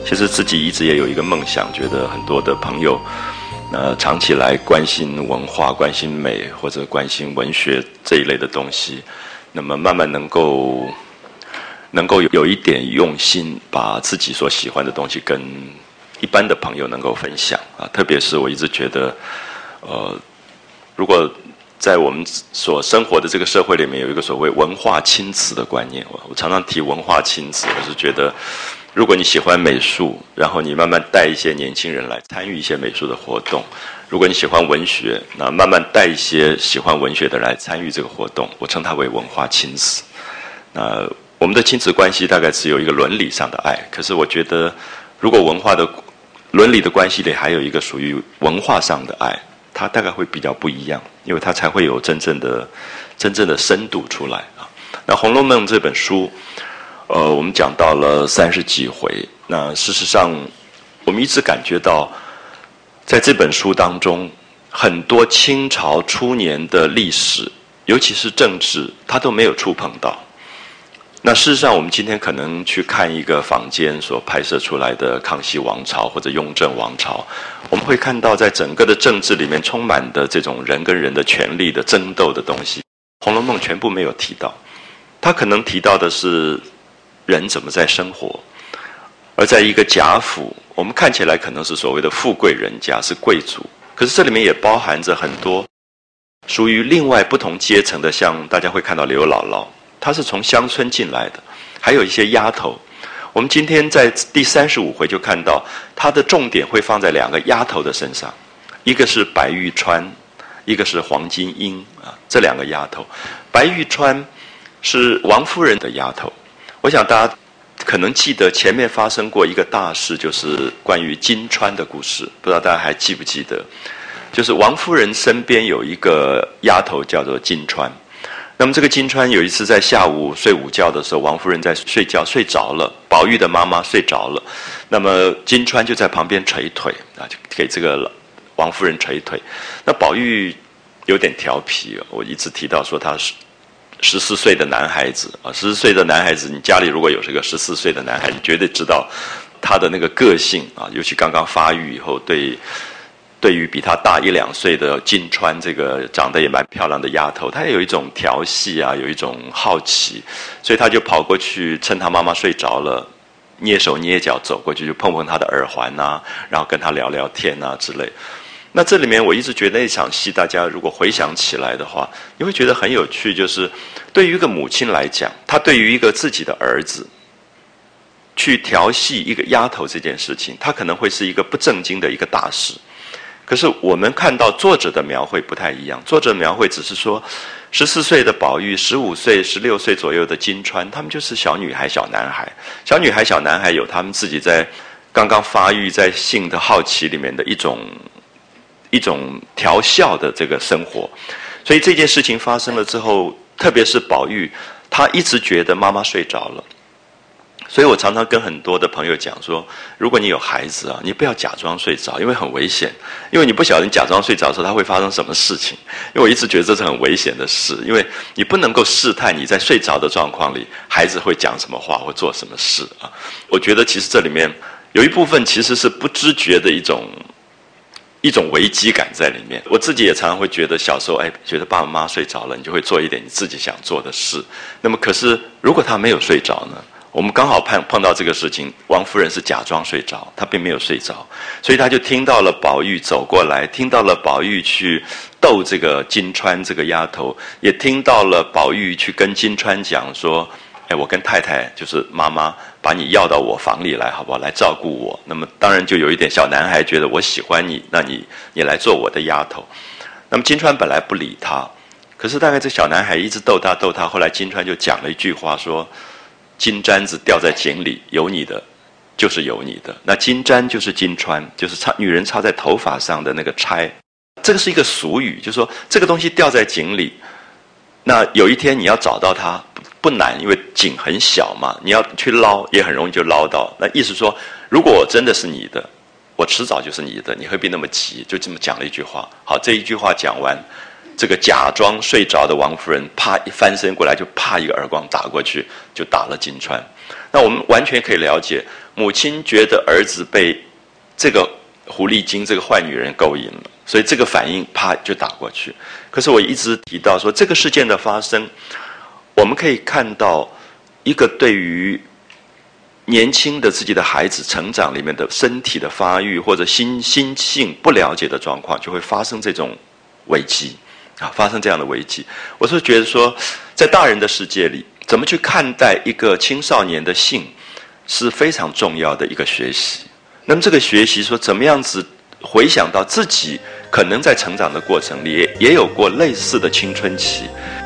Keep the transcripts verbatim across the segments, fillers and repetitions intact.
其实自己一直也有一个梦想，觉得很多的朋友呃，长期来关心文化、关心美或者关心文学这一类的东西，那么慢慢能够能够有一点用心，把自己所喜欢的东西跟一般的朋友能够分享啊。特别是我一直觉得，呃，如果在我们所生活的这个社会里面有一个所谓文化亲子的观念，我我常常提文化亲子，我是觉得，如果你喜欢美术，然后你慢慢带一些年轻人来参与一些美术的活动；如果你喜欢文学，那慢慢带一些喜欢文学的来参与这个活动。我称它为文化亲子。那我们的亲子关系大概只有一个伦理上的爱，可是我觉得，如果文化的伦理的关系里还有一个属于文化上的爱，它大概会比较不一样，因为它才会有真正的、真正的深度出来啊。那《红楼梦》这本书。呃，我们讲到了三十几回。那事实上，我们一直感觉到，在这本书当中，很多清朝初年的历史，尤其是政治，它都没有触碰到。那事实上，我们今天可能去看一个坊间所拍摄出来的康熙王朝或者雍正王朝，我们会看到，在整个的政治里面充满的这种人跟人的权力的争斗的东西，《红楼梦》全部没有提到。它可能提到的是人怎么在生活，而在一个贾府，我们看起来可能是所谓的富贵人家，是贵族，可是这里面也包含着很多属于另外不同阶层的，像大家会看到刘姥姥，她是从乡村进来的，还有一些丫头。我们今天在第三十五回就看到，她的重点会放在两个丫头的身上，一个是白玉川，一个是黄金英啊，这两个丫头。白玉川是王夫人的丫头。我想大家可能记得前面发生过一个大事，就是关于金钏的故事，不知道大家还记不记得？就是王夫人身边有一个丫头叫做金钏。那么这个金钏有一次在下午睡午觉的时候，王夫人在睡觉睡着了，宝玉的妈妈睡着了，那么金钏就在旁边捶腿啊，就给这个王夫人捶腿。那宝玉有点调皮，我一直提到说他是十四岁的男孩子啊，十四岁的男孩子，你家里如果有这个十四岁的男孩子，绝对知道他的那个个性啊，尤其刚刚发育以后，对对于比他大一两岁的金钏这个长得也蛮漂亮的丫头，他也有一种调戏啊，有一种好奇，所以他就跑过去，趁他妈妈睡着了，蹑手蹑脚走过去，就碰碰他的耳环啊，然后跟他聊聊天啊之类。那这里面我一直觉得那场戏，大家如果回想起来的话，你会觉得很有趣，就是对于一个母亲来讲，她对于一个自己的儿子去调戏一个丫头这件事情，她可能会是一个不正经的一个大事。可是我们看到作者的描绘不太一样，作者描绘只是说十四岁的宝玉，十五岁、十六岁左右的金钏，他们就是小女孩、小男孩。小女孩、小男孩有他们自己在刚刚发育在性的好奇里面的一种一种调笑的这个生活。所以这件事情发生了之后，特别是宝玉，他一直觉得妈妈睡着了。所以我常常跟很多的朋友讲说，如果你有孩子啊，你不要假装睡着，因为很危险。因为你不晓得你假装睡着的时候，他会发生什么事情。因为我一直觉得这是很危险的事，因为你不能够试探你在睡着的状况里，孩子会讲什么话或做什么事啊。我觉得其实这里面有一部分其实是不知觉的一种一种危机感在里面。我自己也常常会觉得，小时候哎，觉得爸爸妈妈睡着了，你就会做一点你自己想做的事。那么可是如果他没有睡着呢？我们刚好碰碰到这个事情，王夫人是假装睡着，她并没有睡着，所以她就听到了宝玉走过来，听到了宝玉去逗这个金钏这个丫头，也听到了宝玉去跟金钏讲说，哎，我跟太太就是妈妈把你要到我房里来，好不好？来照顾我。那么当然就有一点小男孩觉得我喜欢你，那你你来做我的丫头。那么金钏本来不理他，可是大概这小男孩一直逗他逗他，后来金钏就讲了一句话说，金簪子掉在井里，有你的就是有你的。那金簪就是金钏，就是插女人插在头发上的那个钗。这个是一个俗语，就是说这个东西掉在井里，那有一天你要找到它不难，因为井很小嘛，你要去捞也很容易就捞到。那意思说，如果我真的是你的，我迟早就是你的，你何必那么急？就这么讲了一句话。好，这一句话讲完， 这个假装睡着的王夫人，啪一翻身过来，就啪一个耳光打过去，就打了金钏。那我们完全可以了解，母亲觉得儿子被这个狐狸精这个坏女人勾引了，所以这个反应啪就打过去。可是我一直提到说，这个事件的发生，我们可以看到一个对于年轻的自己的孩子成长里面的身体的发育或者心心性不了解的状况，就会发生这种危机啊，发生这样的危机。我是觉得说，在大人的世界里，怎么去看待一个青少年的性，是非常重要的一个学习。那么这个学习说，怎么样子回想到自己可能在成长的过程里也也有过类似的青春期。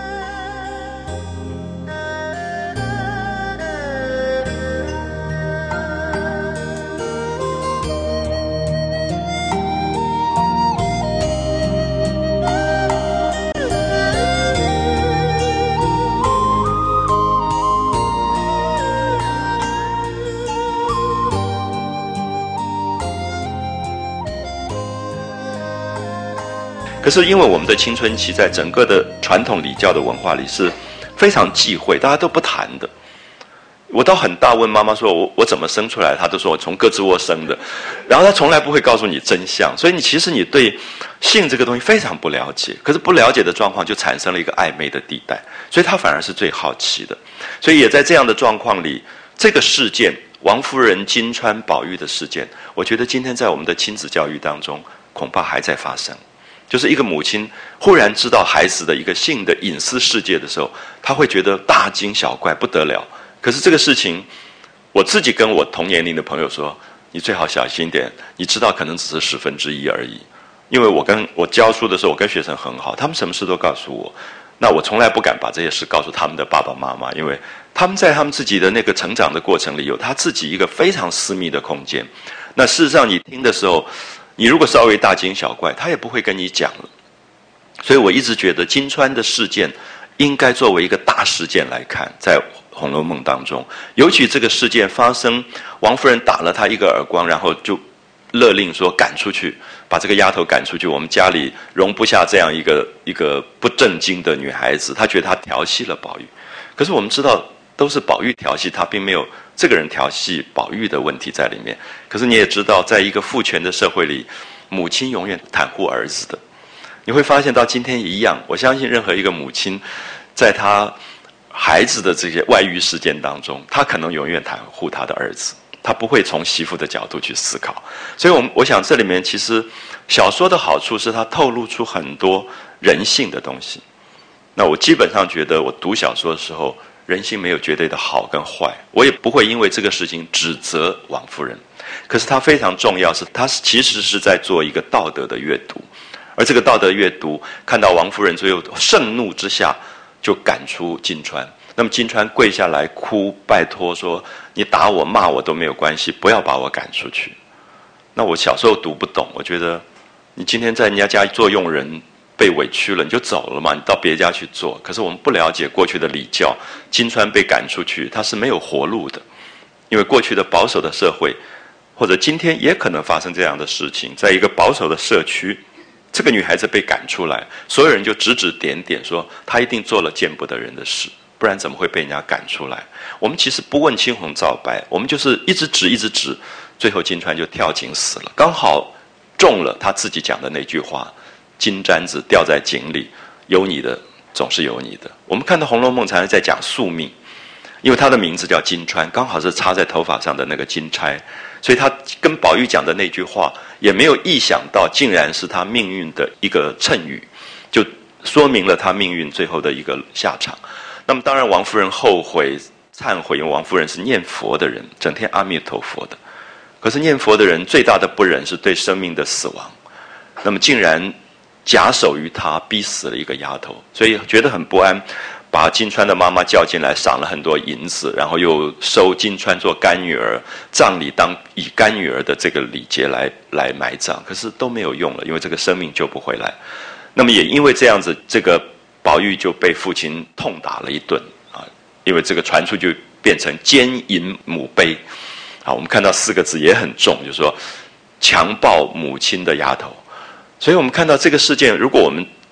可是因为我们的青春期在整个的传统礼教的文化里是非常忌讳，大家都不谈的。我到很大问妈妈说我我怎么生出来，她都说我从胳肢窝生的，然后她从来不会告诉你真相。所以你其实你对性这个东西非常不了解，可是不了解的状况就产生了一个暧昧的地带，所以她反而是最好奇的。所以也在这样的状况里，这个事件王夫人金钏宝玉的事件，我觉得今天在我们的亲子教育当中恐怕还在发生。就是一个母亲忽然知道孩子的一个性的隐私世界的时候，她会觉得大惊小怪不得了。可是这个事情，我自己跟我同年龄的朋友说，你最好小心点，你知道可能只是十分之一而已。因为我跟我教书的时候，我跟学生很好，他们什么事都告诉我，那我从来不敢把这些事告诉他们的爸爸妈妈，因为他们在他们自己的那个成长的过程里，有他自己一个非常私密的空间。那事实上你听的时候，你如果稍微大惊小怪，他也不会跟你讲了。所以我一直觉得金钏的事件应该作为一个大事件来看，在《红楼梦》当中，尤其这个事件发生，王夫人打了他一个耳光，然后就勒令说赶出去，把这个丫头赶出去，我们家里容不下这样一个一个不正经的女孩子。他觉得她调戏了宝玉，可是我们知道都是宝玉调戏他，并没有这个人调戏宝玉的问题在里面。可是你也知道，在一个父权的社会里，母亲永远袒护儿子的。你会发现到今天一样，我相信任何一个母亲，在她孩子的这些外遇事件当中，她可能永远袒护她的儿子，她不会从媳妇的角度去思考。所以我我想这里面其实小说的好处是它透露出很多人性的东西。那我基本上觉得我读小说的时候，人性没有绝对的好跟坏，我也不会因为这个事情指责王夫人。可是它非常重要是，它其实是在做一个道德的阅读，而这个道德阅读，看到王夫人最后盛怒之下就赶出金钏，那么金钏跪下来哭，拜托说：“你打我骂我都没有关系，不要把我赶出去。”那我小时候读不懂，我觉得你今天在人家家做佣人，被委屈了你就走了嘛，你到别家去做。可是我们不了解过去的礼教，金钏被赶出去，她是没有活路的，因为过去的保守的社会，或者今天也可能发生这样的事情，在一个保守的社区，这个女孩子被赶出来，所有人就指指点点说她一定做了见不得人的事，不然怎么会被人家赶出来。我们其实不问青红皂白，我们就是一直指一直指，最后金钏就跳井死了，刚好中了她自己讲的那句话，金簪子掉在井里，有你的总是有你的。我们看到《红楼梦》常常在讲宿命，因为她的名字叫金钏，刚好是插在头发上的那个金钗，所以她跟宝玉讲的那句话也没有意想到，竟然是她命运的一个谶语，就说明了她命运最后的一个下场。那么当然王夫人后悔忏悔，因为王夫人是念佛的人，整天阿弥陀佛的。可是念佛的人最大的不忍是对生命的死亡，那么竟然假手于他，逼死了一个丫头，所以觉得很不安，把金钏的妈妈叫进来，赏了很多银子，然后又收金钏做干女儿，葬礼当以干女儿的这个礼节来来埋葬，可是都没有用了，因为这个生命救不回来。那么也因为这样子，这个宝玉就被父亲痛打了一顿啊，因为这个传出就变成奸淫母卑啊，我们看到四个字也很重，就是说强暴母亲的丫头。所以我们看到这个事件，如果我们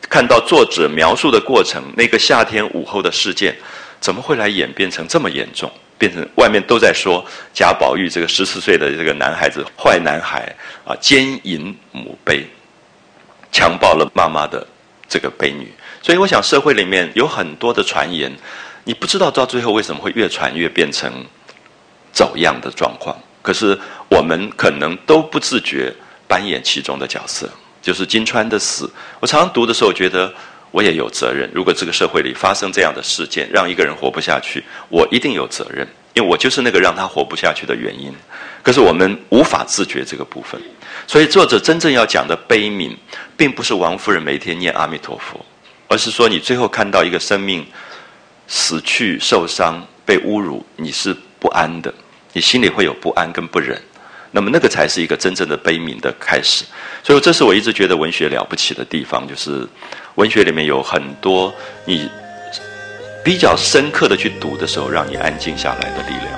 看到作者描述的过程，那个夏天午后的事件，怎么会来演变成这么严重？变成外面都在说贾宝玉这个十四岁的这个男孩子，坏男孩啊，奸淫母卑，强暴了妈妈的这个卑女。所以我想社会里面有很多的传言，你不知道到最后为什么会越传越变成走样的状况。可是我们可能都不自觉扮演其中的角色。就是金钏的死，我常常读的时候觉得我也有责任。如果这个社会里发生这样的事件，让一个人活不下去，我一定有责任，因为我就是那个让他活不下去的原因。可是我们无法自觉这个部分，所以作者真正要讲的悲悯，并不是王夫人每天念阿弥陀佛，而是说你最后看到一个生命死去、受伤、被侮辱，你是不安的，你心里会有不安跟不忍。那么那个才是一个真正的悲悯的开始。所以这是我一直觉得文学了不起的地方，就是文学里面有很多你比较深刻的去读的时候，让你安静下来的力量。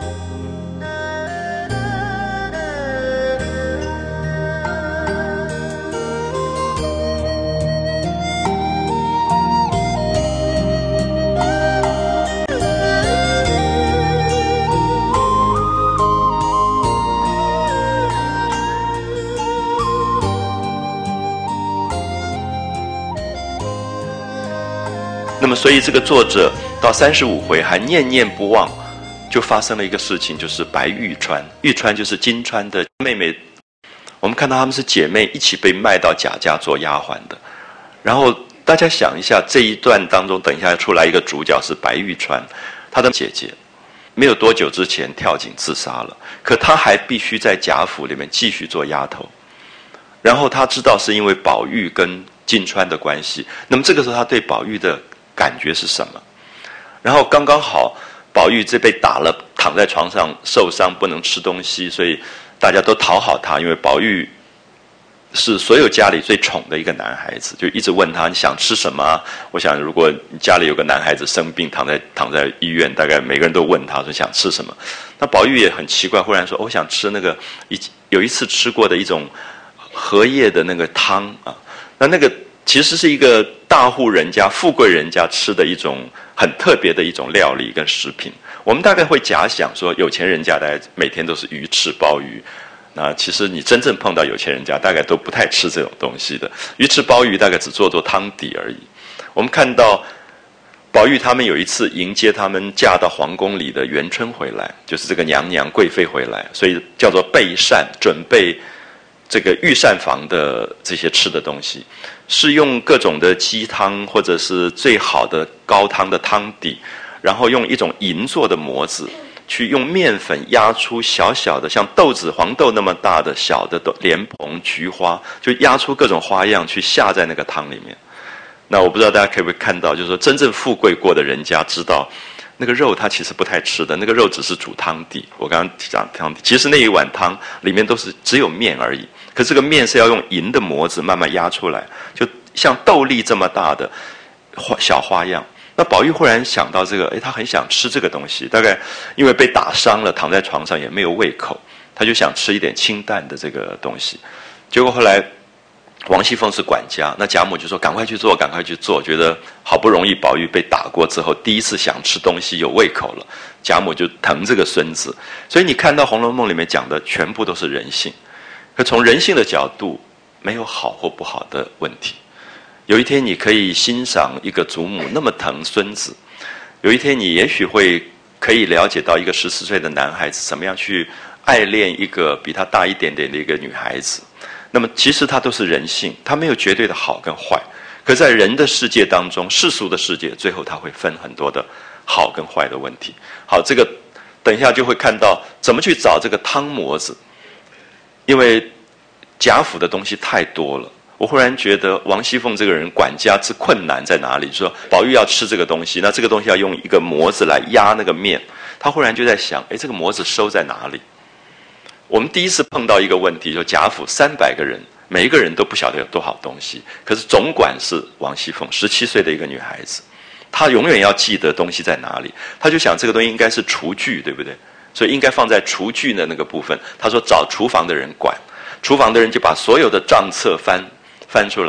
那么所以这个作者到三十五回还念念不忘，就发生了一个事情，就是白玉钏，玉钏就是金钏的妹妹。我们看到她们是姐妹，一起被卖到贾家做丫鬟的。然后大家想一下，这一段当中等一下出来一个主角是白玉钏，她的姐姐没有多久之前跳井自杀了，可她还必须在贾府里面继续做丫头。然后她知道是因为宝玉跟金钏的关系，那么这个时候她对宝玉的感觉是什么？然后刚刚好宝玉这被打了，躺在床上受伤，不能吃东西，所以大家都讨好他，因为宝玉是所有家里最宠的一个男孩子，就一直问他你想吃什么啊？我想如果家里有个男孩子生病躺在躺在医院，大概每个人都问他说想吃什么。那宝玉也很奇怪，忽然说、哦、我想吃那个一有一次吃过的一种荷叶的那个汤啊。那那个其实是一个大户人家、富贵人家吃的一种很特别的一种料理跟食品。我们大概会假想说，有钱人家大概每天都是鱼翅鲍鱼。那其实你真正碰到有钱人家，大概都不太吃这种东西的。鱼翅鲍鱼大概只做做汤底而已。我们看到宝玉他们有一次迎接他们嫁到皇宫里的元春回来，就是这个娘娘贵妃回来，所以叫做备膳，准备这个御膳房的这些吃的东西，是用各种的鸡汤或者是最好的高汤的汤底，然后用一种银做的模子，去用面粉压出小小的像豆子黄豆那么大的小的莲蓬菊花，就压出各种花样去下在那个汤里面。那我不知道大家可不可以看到，就是说真正富贵过的人家知道那个肉他其实不太吃的，那个肉只是煮汤底。我刚刚讲汤底，其实那一碗汤里面都是只有面而已，可这个面是要用银的模子慢慢压出来，就像豆粒这么大的小花样。那宝玉忽然想到这个，诶，他很想吃这个东西，大概因为被打伤了，躺在床上也没有胃口，他就想吃一点清淡的这个东西。结果后来王熙凤是管家，那贾母就说赶快去做，赶快去做，觉得好不容易宝玉被打过之后，第一次想吃东西有胃口了，贾母就疼这个孙子。所以你看到《红楼梦》里面讲的全部都是人性，可从人性的角度，没有好或不好的问题。有一天你可以欣赏一个祖母那么疼孙子，有一天你也许会可以了解到一个十四岁的男孩子怎么样去爱恋一个比他大一点点的一个女孩子。那么其实它都是人性，它没有绝对的好跟坏。可在人的世界当中，世俗的世界，最后它会分很多的好跟坏的问题。好，这个等一下就会看到怎么去找这个汤模子，因为贾府的东西太多了。我忽然觉得王熙凤这个人管家之困难在哪里，就是说宝玉要吃这个东西，那这个东西要用一个模子来压那个面，他忽然就在想，诶，这个模子收在哪里？我们第一次碰到一个问题，就贾府三百个人，每一个人都不晓得有多少东西，可是总管是王熙凤，十七岁的一个女孩子，她永远要记得东西在哪里，她就想这个东西应该是厨具，对不对？所以应该放在厨具的那个部分。她说找厨房的人管，厨房的人就把所有的账册翻翻出来，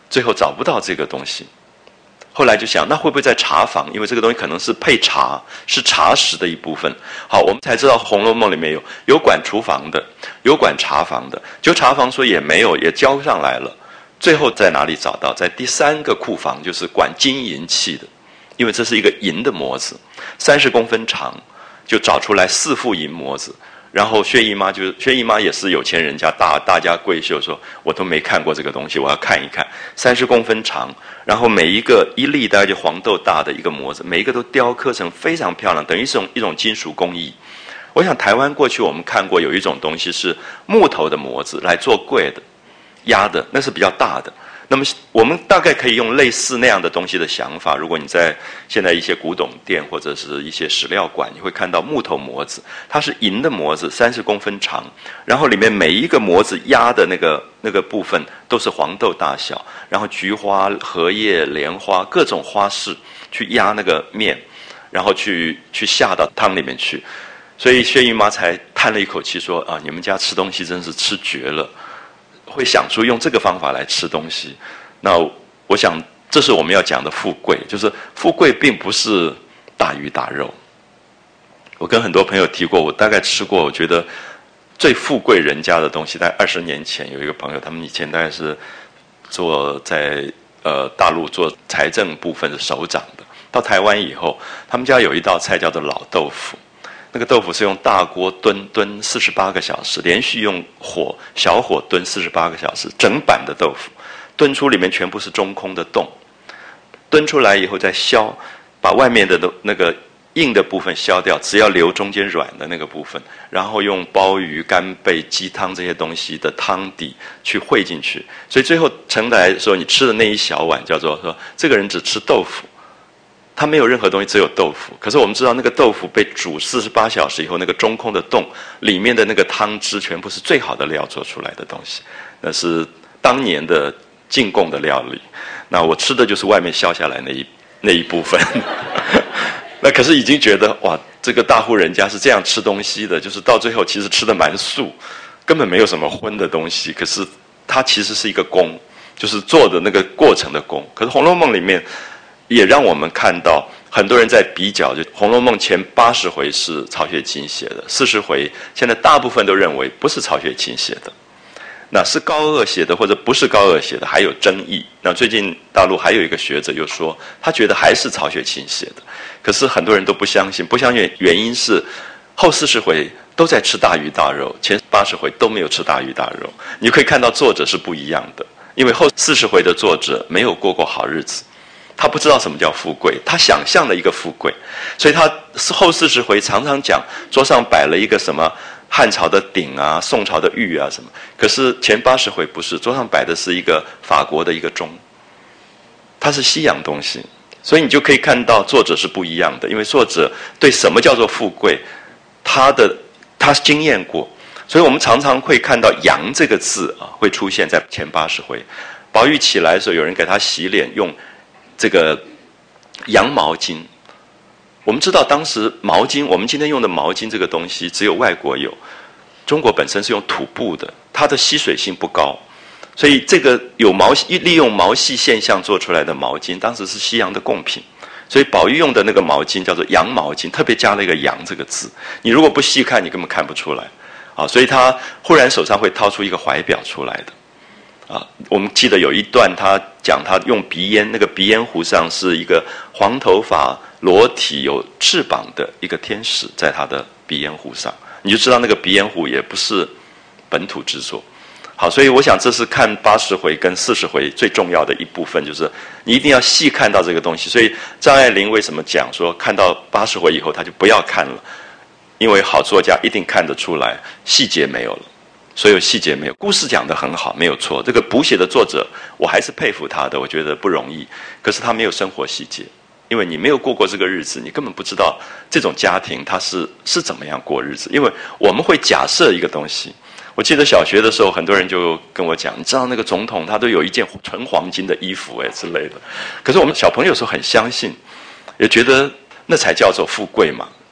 最后找不到这个东西。后来就想，那会不会在茶房？因为这个东西可能是配茶，是茶食的一部分。好，我们才知道《红楼梦》里面有有管厨房的，有管茶房的。就茶房说也没有，也交上来了。最后在哪里找到？在第三个库房，就是管金银器的，因为这是一个银的模子，三十公分长，就找出来四副银模子。然后薛姨妈就是薛姨妈也是有钱人家大大家闺秀，说我都没看过这个东西，我要看一看。三十公分长，然后每一个一粒大概就黄豆大的一个模子，每一个都雕刻成非常漂亮，等于是一种一种金属工艺。我想台湾过去我们看过有一种东西是木头的模子来做柜的、压的，那是比较大的。那么我们大概可以用类似那样的东西的想法，如果你在现在一些古董店或者是一些史料馆，你会看到木头模子，它是银的模子，三十公分长，然后里面每一个模子压的那个那个部分都是黄豆大小，然后菊花、荷叶、莲花各种花式去压那个面，然后去去下到汤里面去。所以薛姨妈才叹了一口气说啊，你们家吃东西真是吃绝了，会想出用这个方法来吃东西。那我想这是我们要讲的富贵，就是富贵并不是大鱼大肉。我跟很多朋友提过，我大概吃过我觉得最富贵人家的东西，大概二十年前有一个朋友，他们以前大概是做在呃大陆做财政部分的首长的，到台湾以后，他们家有一道菜叫做老豆腐。那个豆腐是用大锅炖炖四十八个小时，连续用火小火炖四十八个小时，整板的豆腐炖出里面全部是中空的洞，炖出来以后再削，把外面的那个硬的部分削掉，只要留中间软的那个部分，然后用鲍鱼、干贝、鸡汤这些东西的汤底去烩进去，所以最后盛来说你吃的那一小碗叫做说这个人只吃豆腐。它没有任何东西，只有豆腐。可是我们知道，那个豆腐被煮四十八小时以后，那个中空的洞里面的那个汤汁，全部是最好的料做出来的东西。那是当年的进贡的料理。那我吃的就是外面削下来那一那一部分。那可是已经觉得哇，这个大户人家是这样吃东西的，就是到最后其实吃的蛮素，根本没有什么荤的东西。可是它其实是一个功，就是做的那个过程的功。可是《红楼梦》里面也让我们看到很多人在比较，就《红楼梦》前八十回是曹雪芹写的，四十回现在大部分都认为不是曹雪芹写的，那是高鹗写的或者不是高鹗写的，还有争议。那最近大陆还有一个学者又说，他觉得还是曹雪芹写的，可是很多人都不相信，不相信原因是后四十回都在吃大鱼大肉，前八十回都没有吃大鱼大肉。你可以看到作者是不一样的，因为后四十回的作者没有过过好日子。他不知道什么叫富贵，他想象了一个富贵，所以他后四十回常常讲桌上摆了一个什么汉朝的鼎啊、宋朝的玉啊什么，可是前八十回不是，桌上摆的是一个法国的一个钟，它是西洋东西，所以你就可以看到作者是不一样的，因为作者对什么叫做富贵，他的他经验过，所以我们常常会看到“羊”这个字啊会出现在前八十回。宝玉起来的时候，有人给他洗脸用这个羊毛巾。我们知道当时毛巾，我们今天用的毛巾这个东西只有外国有，中国本身是用土布的，它的吸水性不高，所以这个有毛利用毛细现象做出来的毛巾，当时是西洋的贡品。所以宝玉用的那个毛巾叫做羊毛巾，特别加了一个羊这个字，你如果不细看你根本看不出来啊。所以他忽然手上会掏出一个怀表出来的啊，我们记得有一段他讲他用鼻烟，那个鼻烟壶上是一个黄头发裸体有翅膀的一个天使在他的鼻烟壶上，你就知道那个鼻烟壶也不是本土制作。好，所以我想这是看八十回跟四十回最重要的一部分，就是你一定要细看到这个东西。所以张爱玲为什么讲说看到八十回以后他就不要看了，因为好作家一定看得出来细节没有了，所有细节没有，故事讲得很好，没有错。这个补写的作者，我还是佩服他的，我觉得不容易。可是他没有生活细节，因为你没有过过这个日子，你根本不知道这种家庭他是是怎么样过日子。因为我们会假设一个东西。我记得小学的时候，很多人就跟我讲，你知道那个总统他都有一件纯黄金的衣服哎之类的。可是我们小朋友有时候很相信，也觉得那才叫做富贵嘛。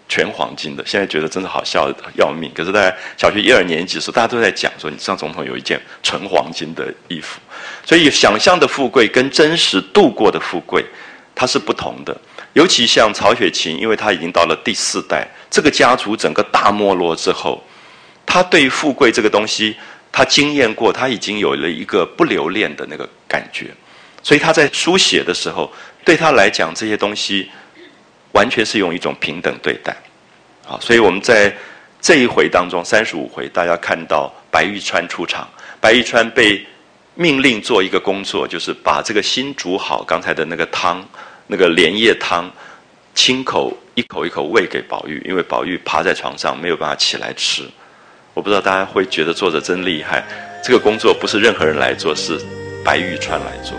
全黄金的，现在觉得真的好笑要命。可是在小学一二年级的时候，大家都在讲说，你上总统有一件纯黄金的衣服，所以想象的富贵跟真实度过的富贵，它是不同的。尤其像曹雪芹，因为他已经到了第四代，这个家族整个大没落之后，他对富贵这个东西，他经验过，他已经有了一个不留恋的那个感觉，所以他在书写的时候，对他来讲这些东西完全是用一种平等对待。好，所以我们在这一回当中，三十五回，大家看到白玉川出场，白玉川被命令做一个工作，就是把这个新煮好刚才的那个汤，那个莲叶汤，亲口一口一口喂给宝玉，因为宝玉趴在床上没有办法起来吃。我不知道大家会觉得作者真厉害，这个工作不是任何人来做，是白玉川来做。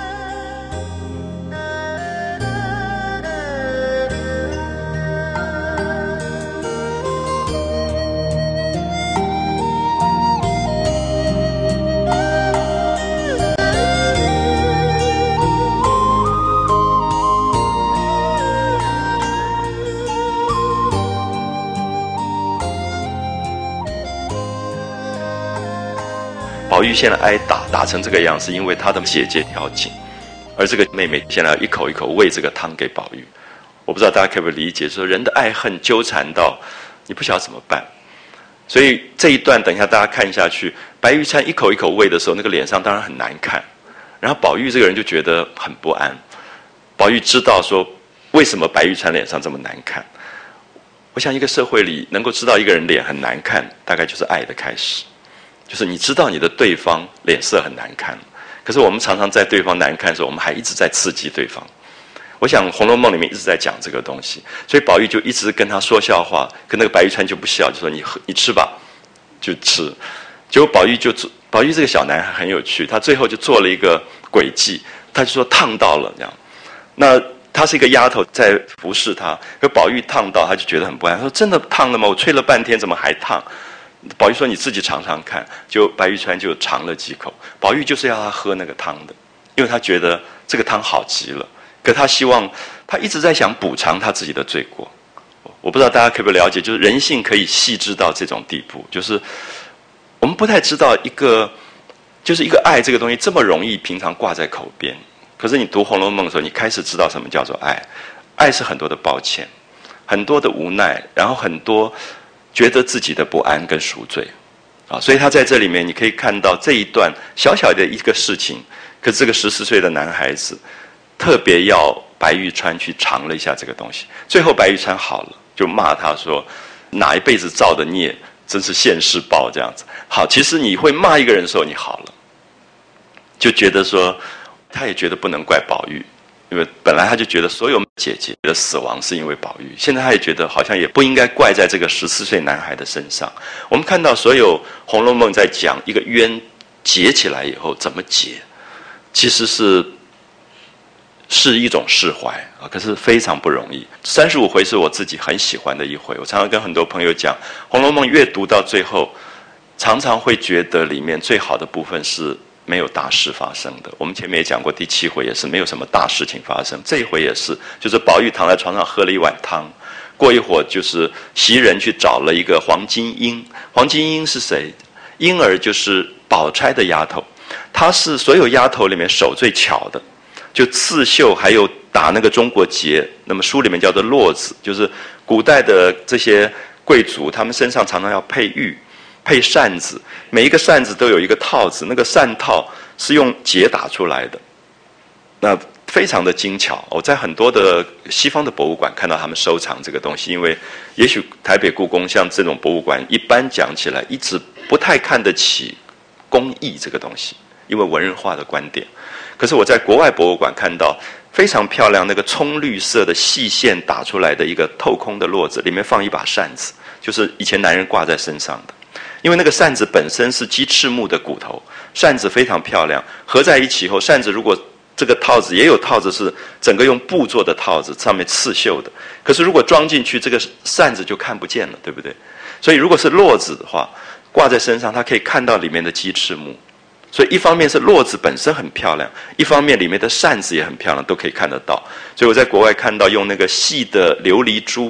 宝玉现在挨打，打成这个样，是因为他的姐姐调情，而这个妹妹现在一口一口喂这个汤给宝玉。我不知道大家可不可以理解，说人的爱恨纠缠到你不晓得怎么办。所以这一段等一下大家看下去，白玉川一口一口喂的时候，那个脸上当然很难看，然后宝玉这个人就觉得很不安。宝玉知道说为什么白玉川脸上这么难看。我想一个社会里能够知道一个人脸很难看，大概就是爱的开始，就是你知道你的对方脸色很难看，可是我们常常在对方难看的时候，我们还一直在刺激对方。我想《红楼梦》里面一直在讲这个东西，所以宝玉就一直跟他说笑话，跟那个白玉川就不笑，就说你你吃吧，就吃。结果宝玉就宝玉这个小男孩很有趣，他最后就做了一个诡计，他就说烫到了这样。那他是一个丫头在服侍他，可宝玉烫到，他就觉得很不安，说真的烫了吗？我吹了半天怎么还烫？宝玉说你自己尝尝看，就白玉川就尝了几口。宝玉就是要他喝那个汤的，因为他觉得这个汤好极了，可他希望他一直在想补偿他自己的罪过。我不知道大家可不可以了解，就是人性可以细致到这种地步，就是我们不太知道一个就是一个爱这个东西这么容易平常挂在口边，可是你读《红楼梦》的时候，你开始知道什么叫做爱。爱是很多的抱歉，很多的无奈，然后很多觉得自己的不安跟赎罪啊，所以他在这里面你可以看到这一段小小的一个事情，可是这个十四岁的男孩子特别要白玉川去尝了一下这个东西，最后白玉川好了，就骂他说哪一辈子造的孽，真是现世报这样子。好，其实你会骂一个人的时候你好了，就觉得说他也觉得不能怪宝玉，因为本来他就觉得所有姐姐的死亡是因为宝玉，现在他也觉得好像也不应该怪在这个十四岁男孩的身上。我们看到所有《红楼梦》在讲一个冤结起来以后怎么结，其实是是一种释怀啊，可是非常不容易。三十五回是我自己很喜欢的一回，我常常跟很多朋友讲，《红楼梦》越读到最后，常常会觉得里面最好的部分是没有大事发生的。我们前面也讲过，第七回也是没有什么大事情发生，这一回也是，就是宝玉躺在床上喝了一碗汤，过一会儿就是袭人去找了一个黄金英。黄金英是谁？英儿就是宝钗的丫头，她是所有丫头里面手最巧的，就刺绣还有打那个中国结，那么书里面叫做络子，就是古代的这些贵族他们身上常常要配玉配扇子，每一个扇子都有一个套子，那个扇套是用结打出来的，那非常的精巧。我在很多的西方的博物馆看到他们收藏这个东西，因为也许台北故宫像这种博物馆一般讲起来一直不太看得起工艺这个东西，因为文人画的观点。可是我在国外博物馆看到非常漂亮那个葱绿色的细线打出来的一个透空的络子，里面放一把扇子，就是以前男人挂在身上的。因为那个扇子本身是鸡翅木的骨头，扇子非常漂亮，合在一起以后，扇子如果这个套子也有套子是整个用布做的套子，上面刺绣的，可是如果装进去，这个扇子就看不见了，对不对？所以如果是络子的话，挂在身上，它可以看到里面的鸡翅木。所以一方面是络子本身很漂亮，一方面里面的扇子也很漂亮，都可以看得到。所以我在国外看到用那个细的琉璃珠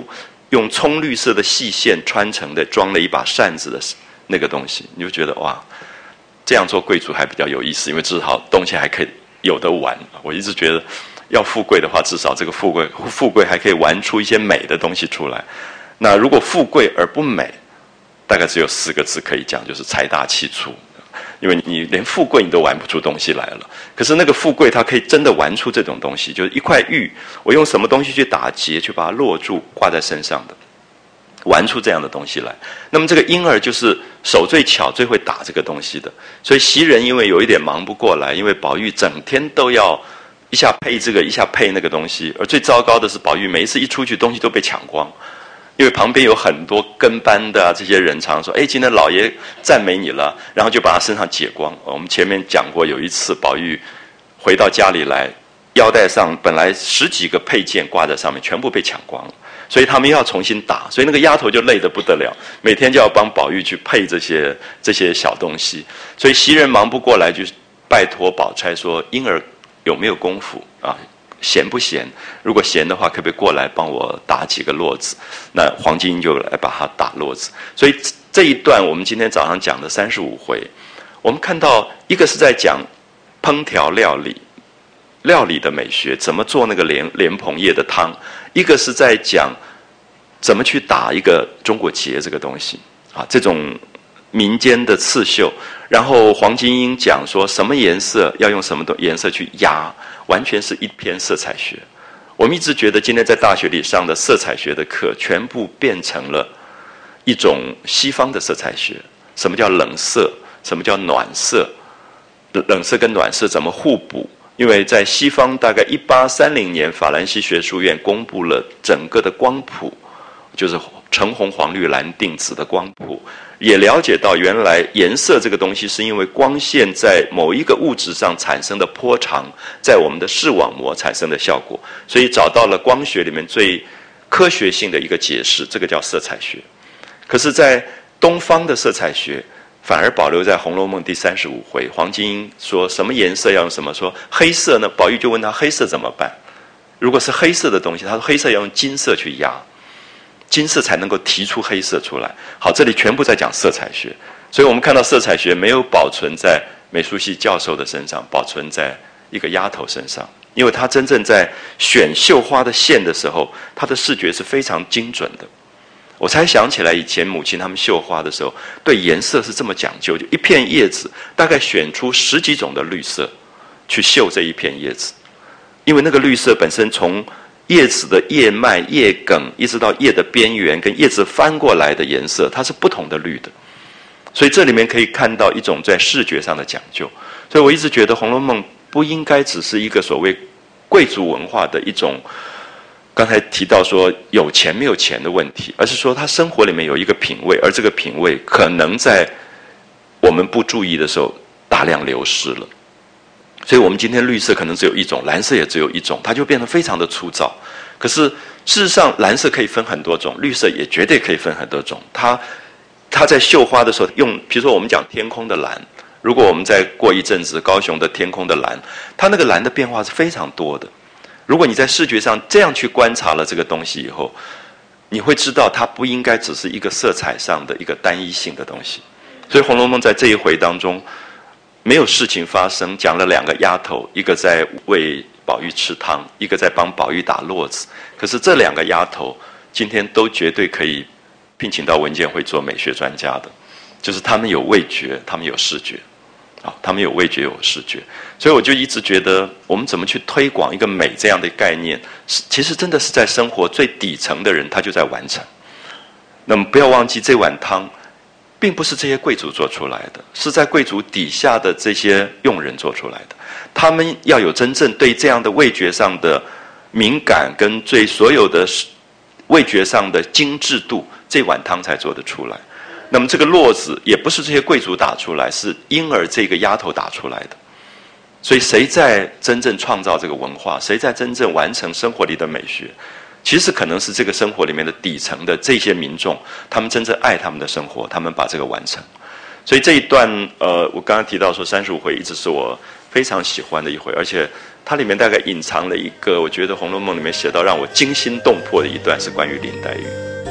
用葱绿色的细线穿成的，装了一把扇子的那个东西，你就觉得哇，这样做贵族还比较有意思，因为至少东西还可以有得玩。我一直觉得，要富贵的话，至少这个富贵富贵还可以玩出一些美的东西出来。那如果富贵而不美，大概只有四个字可以讲，就是财大气粗。因为你连富贵你都玩不出东西来了，可是那个富贵它可以真的玩出这种东西，就是一块玉，我用什么东西去打结，去把它落住，挂在身上的，玩出这样的东西来。那么这个婴儿就是手最巧、最会打这个东西的，所以袭人因为有一点忙不过来，因为宝玉整天都要一下配这个，一下配那个东西，而最糟糕的是宝玉每一次一出去，东西都被抢光。因为旁边有很多跟班的啊，这些人常说：“哎，今天老爷赞美你了。”然后就把他身上解光。我们前面讲过，有一次宝玉回到家里来，腰带上本来十几个配件挂在上面，全部被抢光了，所以他们又要重新打。所以那个丫头就累得不得了，每天就要帮宝玉去配这些这些小东西。所以袭人忙不过来，就拜托宝钗说：“婴儿有没有功夫啊？闲不闲？如果闲的话，可不可以过来帮我打几个络子？”那黄金英就来把他打络子。所以这一段我们今天早上讲的三十五回，我们看到一个是在讲烹调料理，料理的美学，怎么做那个莲莲蓬叶的汤；一个是在讲怎么去打一个中国结这个东西啊，这种民间的刺绣。然后黄金英讲说什么颜色要用什么颜色去压。完全是一篇色彩学。我们一直觉得今天在大学里上的色彩学的课，全部变成了一种西方的色彩学。什么叫冷色？什么叫暖色？冷色跟暖色怎么互补？因为在西方，大概一八三零年，法兰西学术院公布了整个的光谱，就是橙红黄绿蓝靛紫的光谱。也了解到原来颜色这个东西是因为光线在某一个物质上产生的波长，在我们的视网膜产生的效果，所以找到了光学里面最科学性的一个解释，这个叫色彩学。可是在东方的色彩学反而保留在《红楼梦》第三十五回，黄金英说什么颜色要用什么，说黑色呢，宝玉就问他黑色怎么办？如果是黑色的东西，他说黑色要用金色去压，金色才能够提出黑色出来。好，这里全部在讲色彩学，所以我们看到色彩学没有保存在美术系教授的身上，保存在一个丫头身上，因为他真正在选绣花的线的时候，他的视觉是非常精准的。我才想起来以前母亲他们绣花的时候，对颜色是这么讲究，就一片叶子大概选出十几种的绿色去绣这一片叶子，因为那个绿色本身从叶子的叶脉、叶梗，一直到叶的边缘跟叶子翻过来的颜色，它是不同的绿的。所以这里面可以看到一种在视觉上的讲究。所以我一直觉得《红楼梦》不应该只是一个所谓贵族文化的一种，刚才提到说有钱没有钱的问题，而是说他生活里面有一个品味，而这个品味可能在我们不注意的时候大量流失了。所以我们今天绿色可能只有一种，蓝色也只有一种，它就变得非常的粗糙。可是事实上蓝色可以分很多种，绿色也绝对可以分很多种。它它在绣花的时候用，比如说我们讲天空的蓝，如果我们再过一阵子高雄的天空的蓝，它那个蓝的变化是非常多的。如果你在视觉上这样去观察了这个东西以后，你会知道它不应该只是一个色彩上的一个单一性的东西。所以《红楼梦》在这一回当中没有事情发生，讲了两个丫头，一个在喂宝玉吃汤，一个在帮宝玉打络子。可是这两个丫头今天都绝对可以聘请到文建会做美学专家的，就是他们有味觉，他们有视觉，啊，他们有味觉有视觉。所以我就一直觉得，我们怎么去推广一个美这样的概念，其实真的是在生活最底层的人他就在完成。那么不要忘记，这碗汤并不是这些贵族做出来的，是在贵族底下的这些佣人做出来的。他们要有真正对这样的味觉上的敏感，跟对所有的味觉上的精致度，这碗汤才做得出来。那么这个络子也不是这些贵族打出来，是婴儿这个丫头打出来的。所以谁在真正创造这个文化，谁在真正完成生活里的美学，其实可能是这个生活里面的底层的这些民众，他们真正爱他们的生活，他们把这个完成。所以这一段呃，我刚刚提到说三十五回一直是我非常喜欢的一回，而且它里面大概隐藏了一个我觉得《红楼梦》里面写到让我惊心动魄的一段，是关于林黛玉。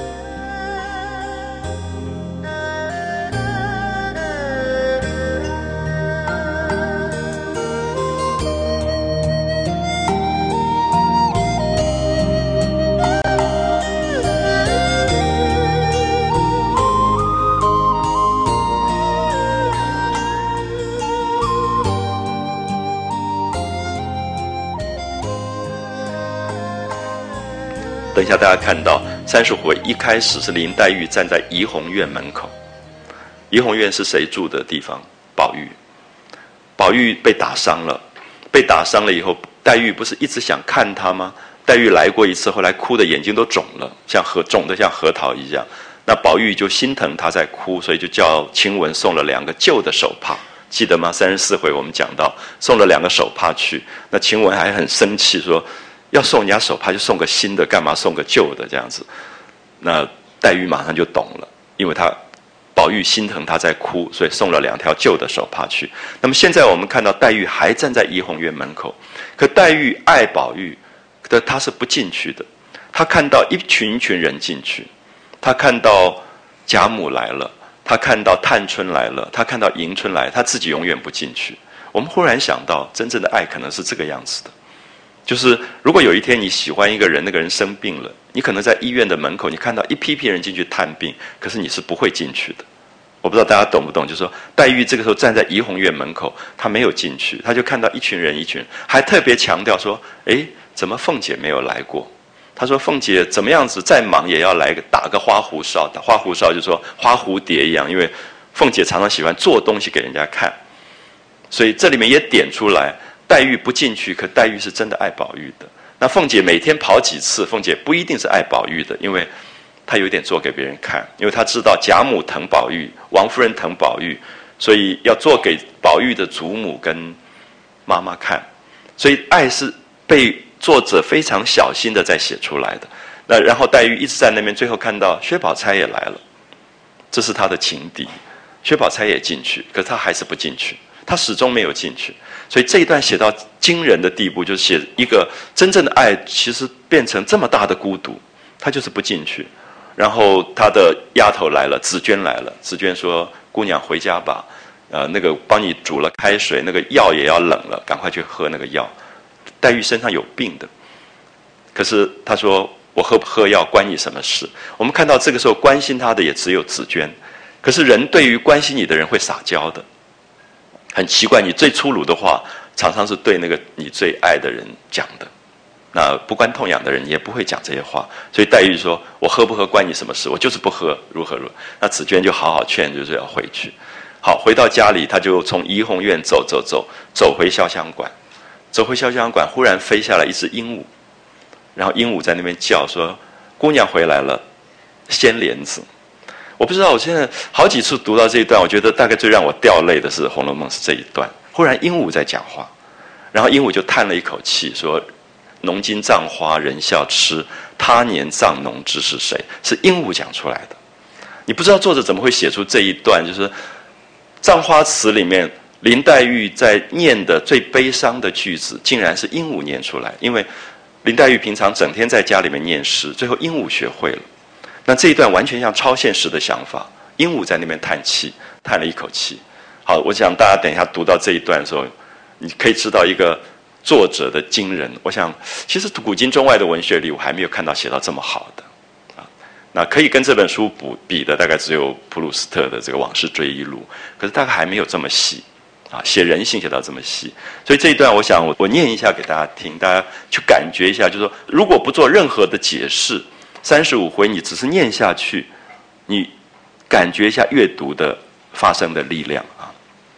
一下大家看到三十回一开始是林黛玉站在怡红院门口，怡红院是谁住的地方？宝玉。宝玉被打伤了，被打伤了以后，黛玉不是一直想看他吗？黛玉来过一次，后来哭的眼睛都肿了，像核肿的像核桃一样。那宝玉就心疼他在哭，所以就叫晴雯送了两个旧的手帕，记得吗？三十四回我们讲到送了两个手帕去，那晴雯还很生气说，要送人家手帕就送个新的，干嘛送个旧的这样子？那黛玉马上就懂了，因为她宝玉心疼她在哭，所以送了两条旧的手帕去。那么现在我们看到黛玉还站在怡红院门口，可黛玉爱宝玉，可她是不进去的。她看到一群一群人进去，她看到贾母来了，她看到探春来了，她看到迎春来，她自己永远不进去。我们忽然想到，真正的爱可能是这个样子的。就是如果有一天你喜欢一个人，那个人生病了，你可能在医院的门口，你看到一批批人进去探病，可是你是不会进去的。我不知道大家懂不懂，就是说黛玉这个时候站在怡红院门口，她没有进去，她就看到一群人一群人，还特别强调说，诶，怎么凤姐没有来过？她说凤姐怎么样子再忙也要来个打个花胡哨，打花胡哨就说花蝴蝶一样，因为凤姐常常喜欢做东西给人家看，所以这里面也点出来黛玉不进去，可黛玉是真的爱宝玉的。那凤姐每天跑几次，凤姐不一定是爱宝玉的，因为她有点做给别人看，因为她知道贾母疼宝玉，王夫人疼宝玉，所以要做给宝玉的祖母跟妈妈看，所以爱是被作者非常小心的在写出来的。那然后黛玉一直在那边，最后看到薛宝钗也来了，这是她的情敌，薛宝钗也进去，可是她还是不进去，她始终没有进去。所以这一段写到惊人的地步，就是写一个真正的爱其实变成这么大的孤独，她就是不进去。然后她的丫头来了，紫鹃来了，紫鹃说，姑娘回家吧，呃，那个帮你煮了开水，那个药也要冷了，赶快去喝那个药。黛玉身上有病的，可是她说，我喝不喝药关你什么事？我们看到这个时候关心她的也只有紫鹃，可是人对于关心你的人会撒娇的。很奇怪，你最粗鲁的话常常是对那个你最爱的人讲的，那不关痛痒的人也不会讲这些话。所以黛玉说，我喝不喝关你什么事，我就是不喝，如何如何。那紫鹃就好好劝，就是要回去。好，回到家里，他就从怡红院走走走走回潇湘馆，走回潇湘馆，忽然飞下来一只鹦鹉，然后鹦鹉在那边叫说，姑娘回来了，掀帘子。我不知道，我现在好几次读到这一段，我觉得大概最让我掉泪的是《红楼梦》是这一段。忽然鹦鹉在讲话，然后鹦鹉就叹了一口气说，浓金葬花人笑痴，他年葬侬知是谁？是鹦鹉讲出来的。你不知道作者怎么会写出这一段，就是葬花词里面林黛玉在念的最悲伤的句子，竟然是鹦鹉念出来。因为林黛玉平常整天在家里面念诗，最后鹦鹉学会了。那这一段完全像超现实的想法，鹦鹉在那边叹气，叹了一口气。好，我想大家等一下读到这一段的时候，你可以知道一个作者的惊人。我想，其实古今中外的文学里，我还没有看到写到这么好的啊。那可以跟这本书比的，大概只有普鲁斯特的这个《往事追忆录》，可是大概还没有这么细啊，写人性写到这么细。所以这一段，我想我我念一下给大家听，大家去感觉一下，就是说，如果不做任何的解释，三十五回你只是念下去，你感觉一下阅读的发生的力量啊。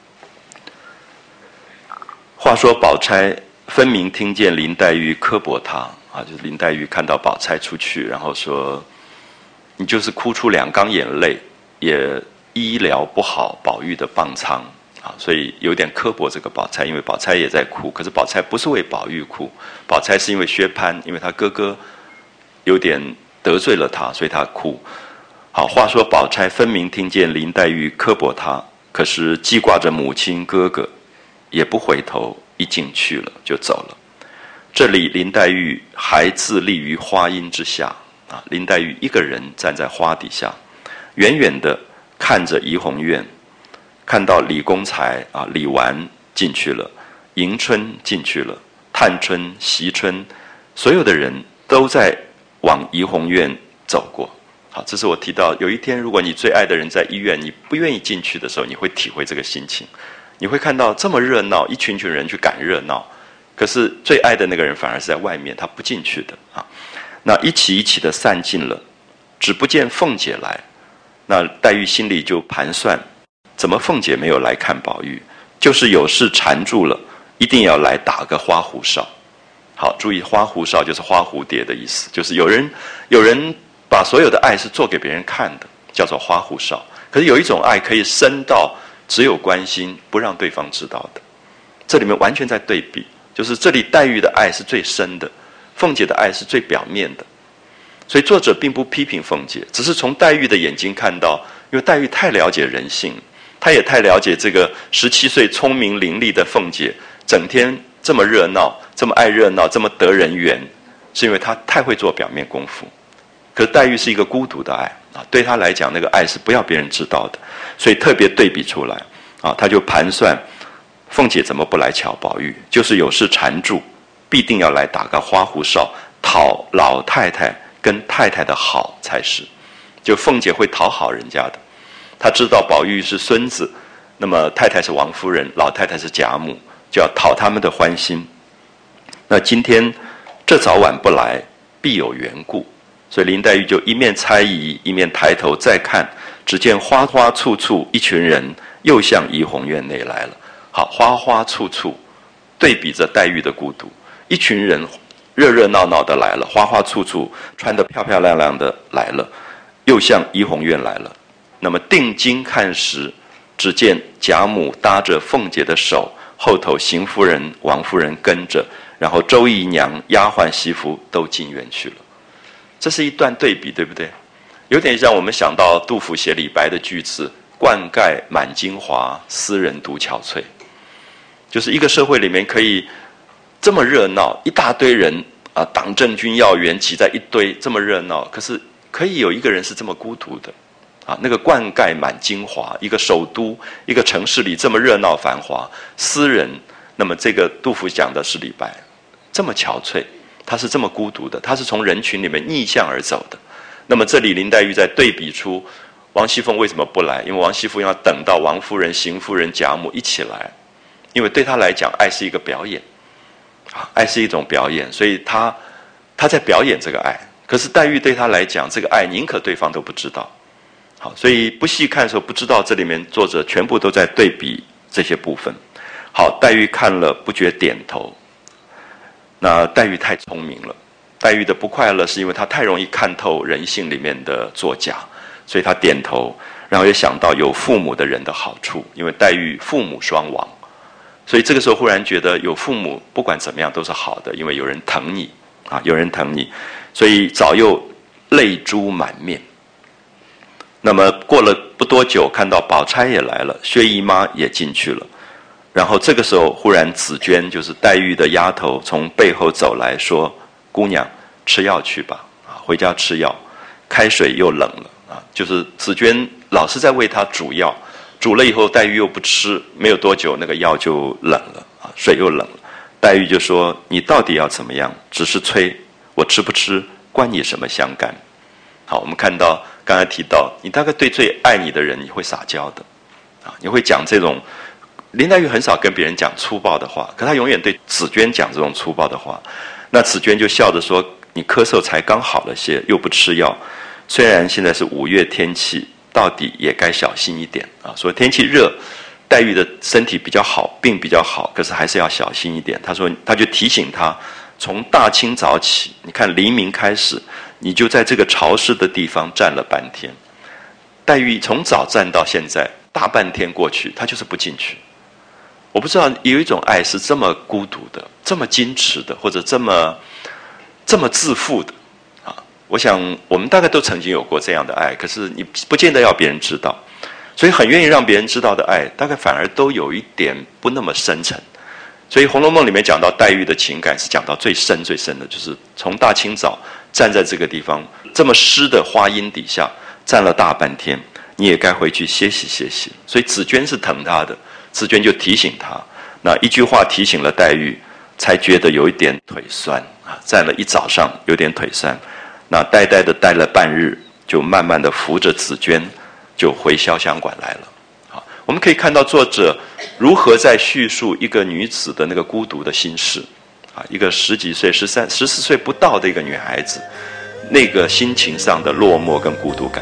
话说宝钗分明听见林黛玉刻薄她啊，就是林黛玉看到宝钗出去，然后说，你就是哭出两缸眼泪，也医疗不好宝玉的棒疮啊，所以有点刻薄这个宝钗，因为宝钗也在哭，可是宝钗不是为宝玉哭，宝钗是因为薛蟠，因为他哥哥有点得罪了他，所以他哭。好，话说宝钗分明听见林黛玉刻薄他，可是记挂着母亲哥哥，也不回头，一进去了就走了。这里林黛玉还自立于花荫之下啊，林黛玉一个人站在花底下，远远的看着怡红院，看到李公才啊、李纨进去了，迎春进去了，探春、惜春，所有的人都在往怡红院走过。好，这是我提到，有一天如果你最爱的人在医院，你不愿意进去的时候，你会体会这个心情。你会看到这么热闹，一群群人去赶热闹，可是最爱的那个人反而是在外面，他不进去的啊。 那一起一起的散尽了，只不见凤姐来。那黛玉心里就盘算，怎么凤姐没有来看宝玉？就是有事缠住了，一定要来打个花狐哨。好，注意花狐哨就是花蝴蝶的意思，就是有人有人把所有的爱是做给别人看的，叫做花狐哨。可是有一种爱可以深到只有关心，不让对方知道的。这里面完全在对比，就是这里黛玉的爱是最深的，凤姐的爱是最表面的。所以作者并不批评凤姐，只是从黛玉的眼睛看到，因为黛玉太了解人性，她也太了解这个十七岁聪明伶俐的凤姐，整天这么热闹，这么爱热闹，这么得人缘，是因为她太会做表面功夫。可是黛玉是一个孤独的爱啊，对她来讲，那个爱是不要别人知道的，所以特别对比出来啊，她就盘算凤姐怎么不来瞧宝玉，就是有事缠住，必定要来打个花狐哨，讨老太太跟太太的好才是。就凤姐会讨好人家的，她知道宝玉是孙子，那么太太是王夫人，老太太是贾母，就要讨他们的欢心。那今天这早晚不来，必有缘故。所以林黛玉就一面猜疑，一面抬头再看，只见花花簇簇一群人又向怡红院内来了。好，花花簇簇对比着黛玉的孤独，一群人热热闹闹的来了，花花簇簇穿得漂漂亮亮的来了，又向怡红院来了。那么定睛看时，只见贾母搭着凤姐的手，后头邢夫人、王夫人跟着，然后周姨娘、丫鬟媳妇都进院去了。这是一段对比，对不对？有点让我们想到杜甫写李白的句子，冠盖满京华，斯人独憔悴。就是一个社会里面可以这么热闹，一大堆人啊，党政军要员挤在一堆，这么热闹，可是可以有一个人是这么孤独的啊。那个冠盖满京华，一个首都，一个城市里这么热闹繁华，斯人，那么这个杜甫讲的是李白，这么憔悴，他是这么孤独的，他是从人群里面逆向而走的。那么这里林黛玉在对比出王熙凤为什么不来，因为王熙凤要等到王夫人、邢夫人、贾母一起来，因为对她来讲，爱是一个表演，啊，爱是一种表演，所以她她在表演这个爱。可是黛玉对她来讲，这个爱宁可对方都不知道。好，所以不细看的时候不知道这里面作者全部都在对比这些部分。好，黛玉看了不觉点头。那黛玉太聪明了，黛玉的不快乐是因为她太容易看透人性里面的作假，所以她点头，然后也想到有父母的人的好处，因为黛玉父母双亡，所以这个时候忽然觉得有父母不管怎么样都是好的，因为有人疼你啊，有人疼你，所以早又泪珠满面。那么过了不多久，看到宝钗也来了，薛姨妈也进去了。然后这个时候，忽然紫娟就是黛玉的丫头从背后走来说：“姑娘，吃药去吧，啊，回家吃药。开水又冷了啊，就是紫娟老是在为她煮药，煮了以后黛玉又不吃，没有多久那个药就冷了啊，水又冷了。黛玉就说：你到底要怎么样？只是催我吃不吃，关你什么相干？好，我们看到刚才提到，你大概对最爱你的人，你会撒娇的啊，你会讲这种。林黛玉很少跟别人讲粗暴的话，可她永远对紫娟讲这种粗暴的话。那紫娟就笑着说：你咳嗽才刚好了些，又不吃药，虽然现在是五月天气，到底也该小心一点啊。说天气热，黛玉的身体比较好，病比较好，可是还是要小心一点。她说，她就提醒她，从大清早起，你看黎明开始，你就在这个潮湿的地方站了半天。黛玉从早站到现在，大半天过去，她就是不进去。我不知道有一种爱是这么孤独的，这么矜持的，或者这么这么自负的啊！我想我们大概都曾经有过这样的爱，可是你不见得要别人知道，所以很愿意让别人知道的爱，大概反而都有一点不那么深沉。所以《红楼梦》里面讲到黛玉的情感，是讲到最深最深的，就是从大清早站在这个地方，这么湿的花荫底下站了大半天，你也该回去歇息歇息。所以紫娟是疼她的。紫娟就提醒他，那一句话提醒了黛玉，才觉得有一点腿酸啊，站了一早上有点腿酸，那呆呆的待了半日，就慢慢的扶着紫娟就回潇湘馆来了。好，我们可以看到作者如何在叙述一个女子的那个孤独的心事。 啊，一个十几岁、十三、十四岁不到的一个女孩子，那个心情上的落寞跟孤独感。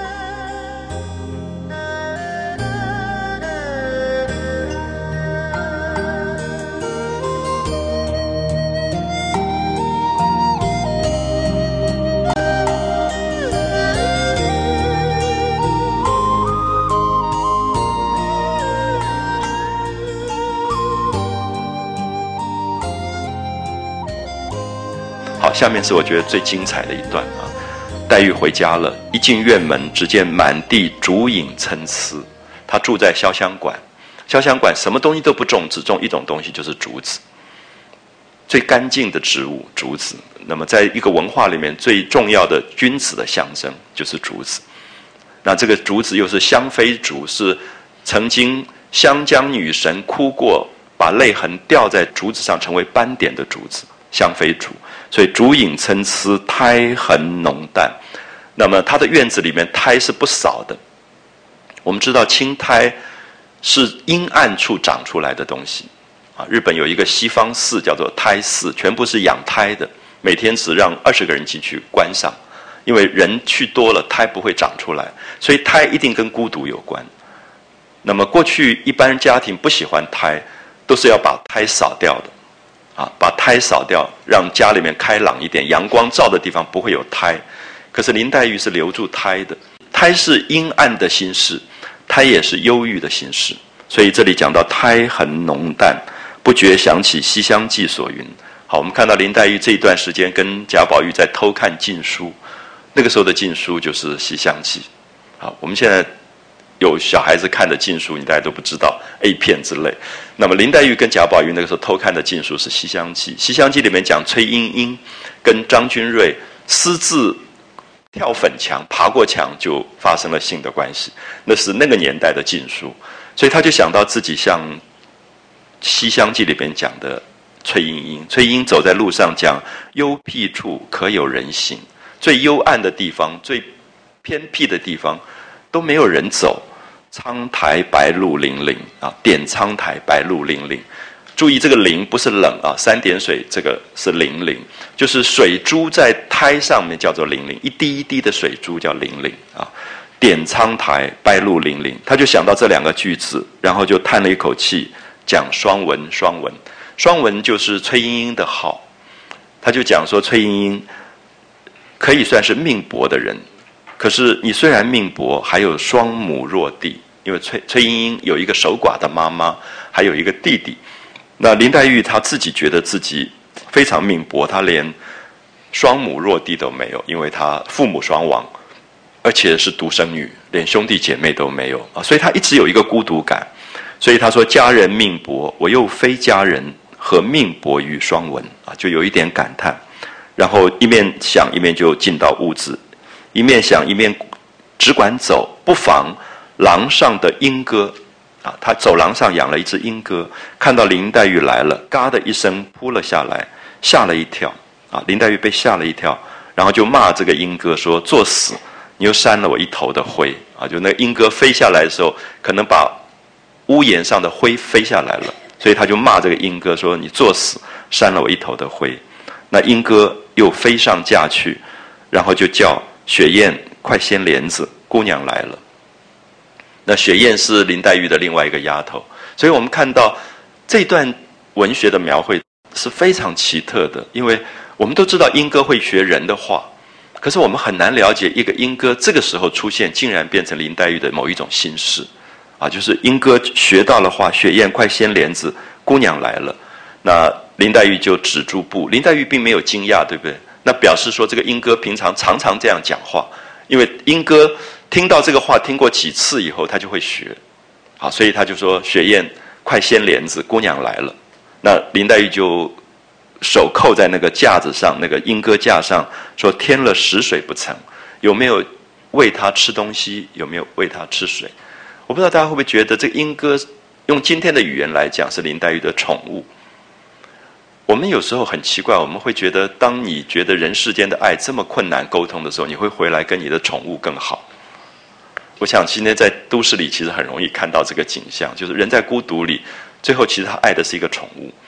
好，下面是我觉得最精彩的一段啊。黛玉回家了，一进院门，只见满地竹影参差。她住在潇湘馆，潇湘馆什么东西都不种，只种一种东西，就是竹子，最干净的植物竹子。那么在一个文化里面最重要的君子的象征就是竹子。那这个竹子又是香妃竹，是曾经湘江女神哭过，把泪痕掉在竹子上成为斑点的竹子，香妃竹。所以竹影参差，苔痕浓淡。那么它的院子里面苔是不少的。我们知道青苔是阴暗处长出来的东西啊。日本有一个西方寺叫做苔寺，全部是养苔的，每天只让二十个人进去观赏，因为人去多了，苔不会长出来，所以苔一定跟孤独有关。那么过去一般家庭不喜欢苔，都是要把苔扫掉的。啊，把苔扫掉，让家里面开朗一点，阳光照的地方不会有苔。可是林黛玉是留住苔的，苔是阴暗的心事，苔也是忧郁的心事。所以这里讲到苔痕浓淡，不觉想起《西厢记》所云。好，我们看到林黛玉这一段时间跟贾宝玉在偷看禁书，那个时候的禁书就是《西厢记》。好，我们现在有小孩子看的禁书，你大家都不知道 A 片之类。那么林黛玉跟贾宝玉那个时候偷看的禁书是《西厢记》，《西厢记》里面讲崔莺莺跟张君瑞私自跳粉墙，爬过墙就发生了性的关系，那是那个年代的禁书，所以他就想到自己像《西厢记》里面讲的崔莺莺，崔莺走在路上讲幽僻处可有人行，最幽暗的地方，最偏僻的地方都没有人走。苍苔白露零零啊，点苍苔白露零零。注意这个零不是冷啊，三点水这个是零零，就是水珠在苔上面叫做零零，一滴一滴的水珠叫零零啊。点苍苔白露零零，他就想到这两个句子，然后就叹了一口气，讲双文双文。双文就是崔莺莺的好，他就讲说崔莺莺可以算是命薄的人。可是你虽然命薄，还有双母弱弟，因为崔崔莺莺有一个守寡的妈妈，还有一个弟弟。那林黛玉她自己觉得自己非常命薄，她连双母弱弟都没有，因为她父母双亡，而且是独生女，连兄弟姐妹都没有啊，所以她一直有一个孤独感。所以她说：“家人命薄，我又非家人，何命薄于双文？”啊，就有一点感叹。然后一面想，一面就进到屋子。一面想一面只管走，不妨廊上的莺歌啊，他走廊上养了一只莺歌，看到林黛玉来了，嘎的一声扑了下来，吓了一跳啊！林黛玉被吓了一跳，然后就骂这个莺歌说：“作死，你又扇了我一头的灰啊！”就那个莺歌飞下来的时候，可能把屋檐上的灰飞下来了，所以他就骂这个莺歌说：“你作死，扇了我一头的灰。”那莺歌又飞上架去，然后就叫雪雁快掀帘子，姑娘来了。那雪雁是林黛玉的另外一个丫头，所以我们看到这段文学的描绘是非常奇特的，因为我们都知道莺歌会学人的话，可是我们很难了解一个莺歌这个时候出现，竟然变成林黛玉的某一种心事啊，就是莺歌学到了话，雪雁快掀帘子，姑娘来了。那林黛玉就止住步，林黛玉并没有惊讶，对不对？那表示说这个莺歌平常常常这样讲话，因为莺歌听到这个话听过几次以后，他就会学，好，所以他就说：“雪雁快掀帘子，姑娘来了。”那林黛玉就手扣在那个架子上，那个莺歌架上，说：“添了食水不曾？有没有喂它吃东西？有没有喂它吃水？”我不知道大家会不会觉得这个莺歌用今天的语言来讲是林黛玉的宠物。我们有时候很奇怪，我们会觉得当你觉得人世间的爱这么困难沟通的时候，你会回来跟你的宠物更好。我想今天在都市里其实很容易看到这个景象，就是人在孤独里，最后其实他爱的是一个宠物。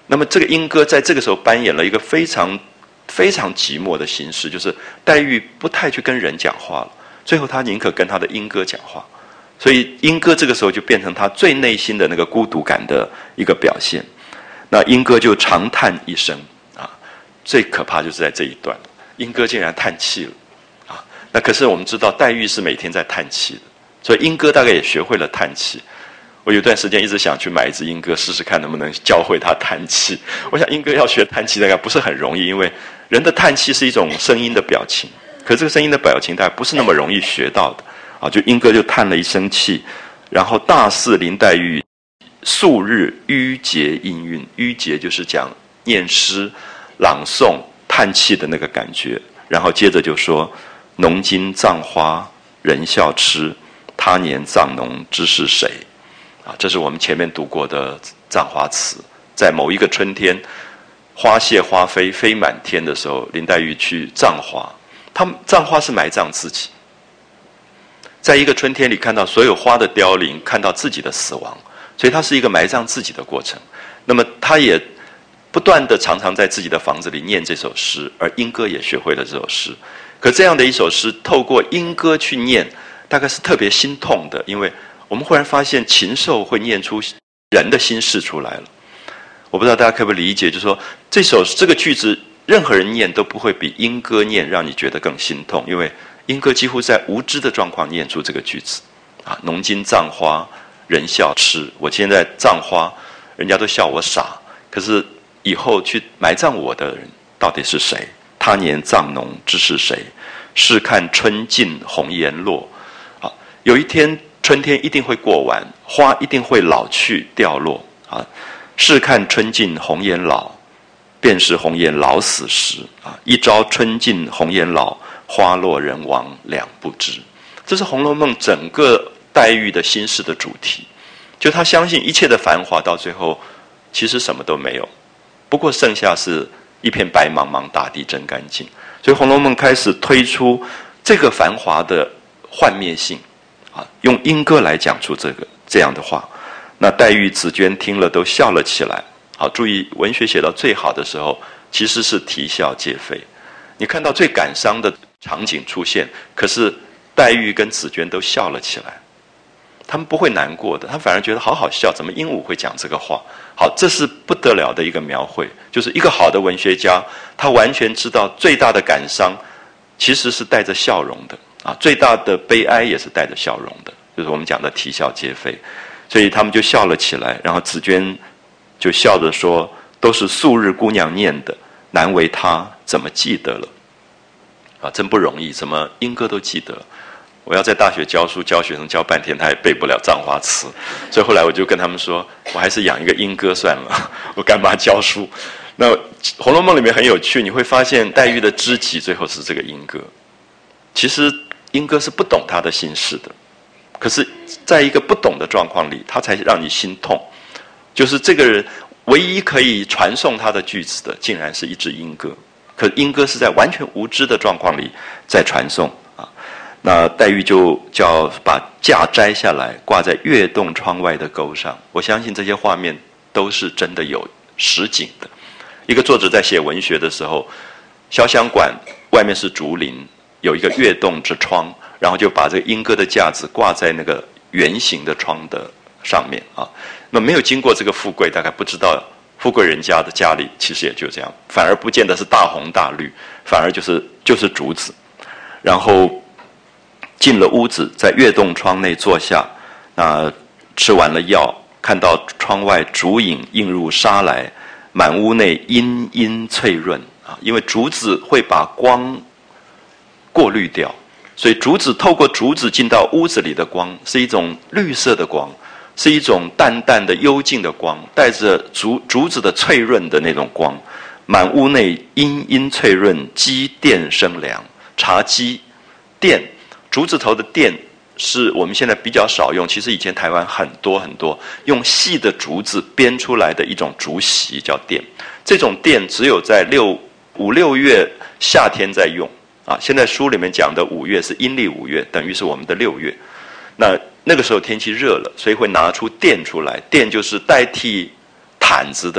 那么这个莺歌在这个时候扮演了一个非常非常寂寞的形式，就是黛玉不太去跟人讲话了，最后她宁可跟她的莺歌讲话，所以莺歌这个时候就变成她最内心的那个孤独感的一个表现。那莺歌就长叹一声啊，最可怕就是在这一段，莺歌竟然叹气了啊。那可是我们知道黛玉是每天在叹气的，所以莺歌大概也学会了叹气。我有段时间一直想去买一只莺歌试试看能不能教会它叹气。我想莺歌要学叹气大概不是很容易，因为人的叹气是一种声音的表情，可是这个声音的表情大概不是那么容易学到的啊。就莺歌就叹了一声气，然后大肆林黛玉数日淤结音韵，淤结就是讲念诗、朗诵、叹气的那个感觉。然后接着就说：“浓金葬花人笑痴，他年葬侬知是谁。”啊，这是我们前面读过的葬花词。在某一个春天，花谢花飞飞满天的时候，林黛玉去葬花。他葬花是埋葬自己，在一个春天里看到所有花的凋零，看到自己的死亡，所以它是一个埋葬自己的过程。那么他也不断的常常在自己的房子里念这首诗，而莺歌也学会了这首诗。可这样的一首诗透过莺歌去念，大概是特别心痛的，因为我们忽然发现禽兽会念出人的心事出来了。我不知道大家可不可以理解，就是说这首这个句子任何人念都不会比莺歌念让你觉得更心痛，因为莺歌几乎在无知的状况念出这个句子啊，浓金葬花人笑痴，我现在葬花人家都笑我傻，可是以后去埋葬我的人到底是谁？他年葬侬知是谁？试看春尽红颜落。啊，有一天春天一定会过完，花一定会老去掉落啊。试看春尽红颜老，便是红颜老死时啊。一朝春尽红颜老，花落人亡两不知。这是《红楼梦》整个黛玉的心事的主题，就她相信一切的繁华到最后其实什么都没有，不过剩下是一片白茫茫大地真干净。所以《红楼梦》开始推出这个繁华的幻灭性啊，用莺歌来讲出这个这样的话。那黛玉、紫鹃听了都笑了起来。好，注意文学写到最好的时候，其实是啼笑皆非。你看到最感伤的场景出现，可是黛玉跟紫鹃都笑了起来，他们不会难过的，他们反而觉得好好笑，怎么鹦鹉会讲这个话？好，这是不得了的一个描绘，就是一个好的文学家，他完全知道最大的感伤其实是带着笑容的啊，最大的悲哀也是带着笑容的，就是我们讲的啼笑皆非。所以他们就笑了起来，然后紫鹃就笑着说：“都是素日姑娘念的，难为她怎么记得了？”啊，真不容易，怎么莺歌都记得。我要在大学教书，教学生教半天，他也背不了葬花词，所以后来我就跟他们说，我还是养一个莺歌算了，我干嘛教书？那《红楼梦》里面很有趣，你会发现黛玉的知己最后是这个莺歌。其实莺歌是不懂她的心事的，可是在一个不懂的状况里，他才让你心痛。就是这个人唯一可以传送他的句子的，竟然是一支莺歌。可莺歌是在完全无知的状况里在传送啊。那黛玉就叫把架摘下来，挂在月洞窗外的钩上。我相信这些画面都是真的有实景的。一个作者在写文学的时候，潇湘馆外面是竹林，有一个月洞之窗，然后就把这个莺歌的架子挂在那个圆形的窗的上面啊。那没有经过这个富贵，大概不知道富贵人家的家里其实也就这样，反而不见得是大红大绿，反而就是就是竹子。然后进了屋子，在月洞窗内坐下，啊，吃完了药，看到窗外竹影映入纱来，满屋内阴阴翠润啊，因为竹子会把光过滤掉。所以竹子透过竹子进到屋子里的光是一种绿色的光，是一种淡淡的幽静的光，带着竹竹子的脆润的那种光。满屋内阴阴翠润，鸡垫生凉。茶几垫，竹子头的垫是我们现在比较少用，其实以前台湾很多很多用细的竹子编出来的一种竹席叫垫。这种垫只有在六五六月夏天在用啊，现在书里面讲的五月是阴历五月，等于是我们的六月。那那个时候天气热了，所以会拿出垫出来。垫就是代替毯子的，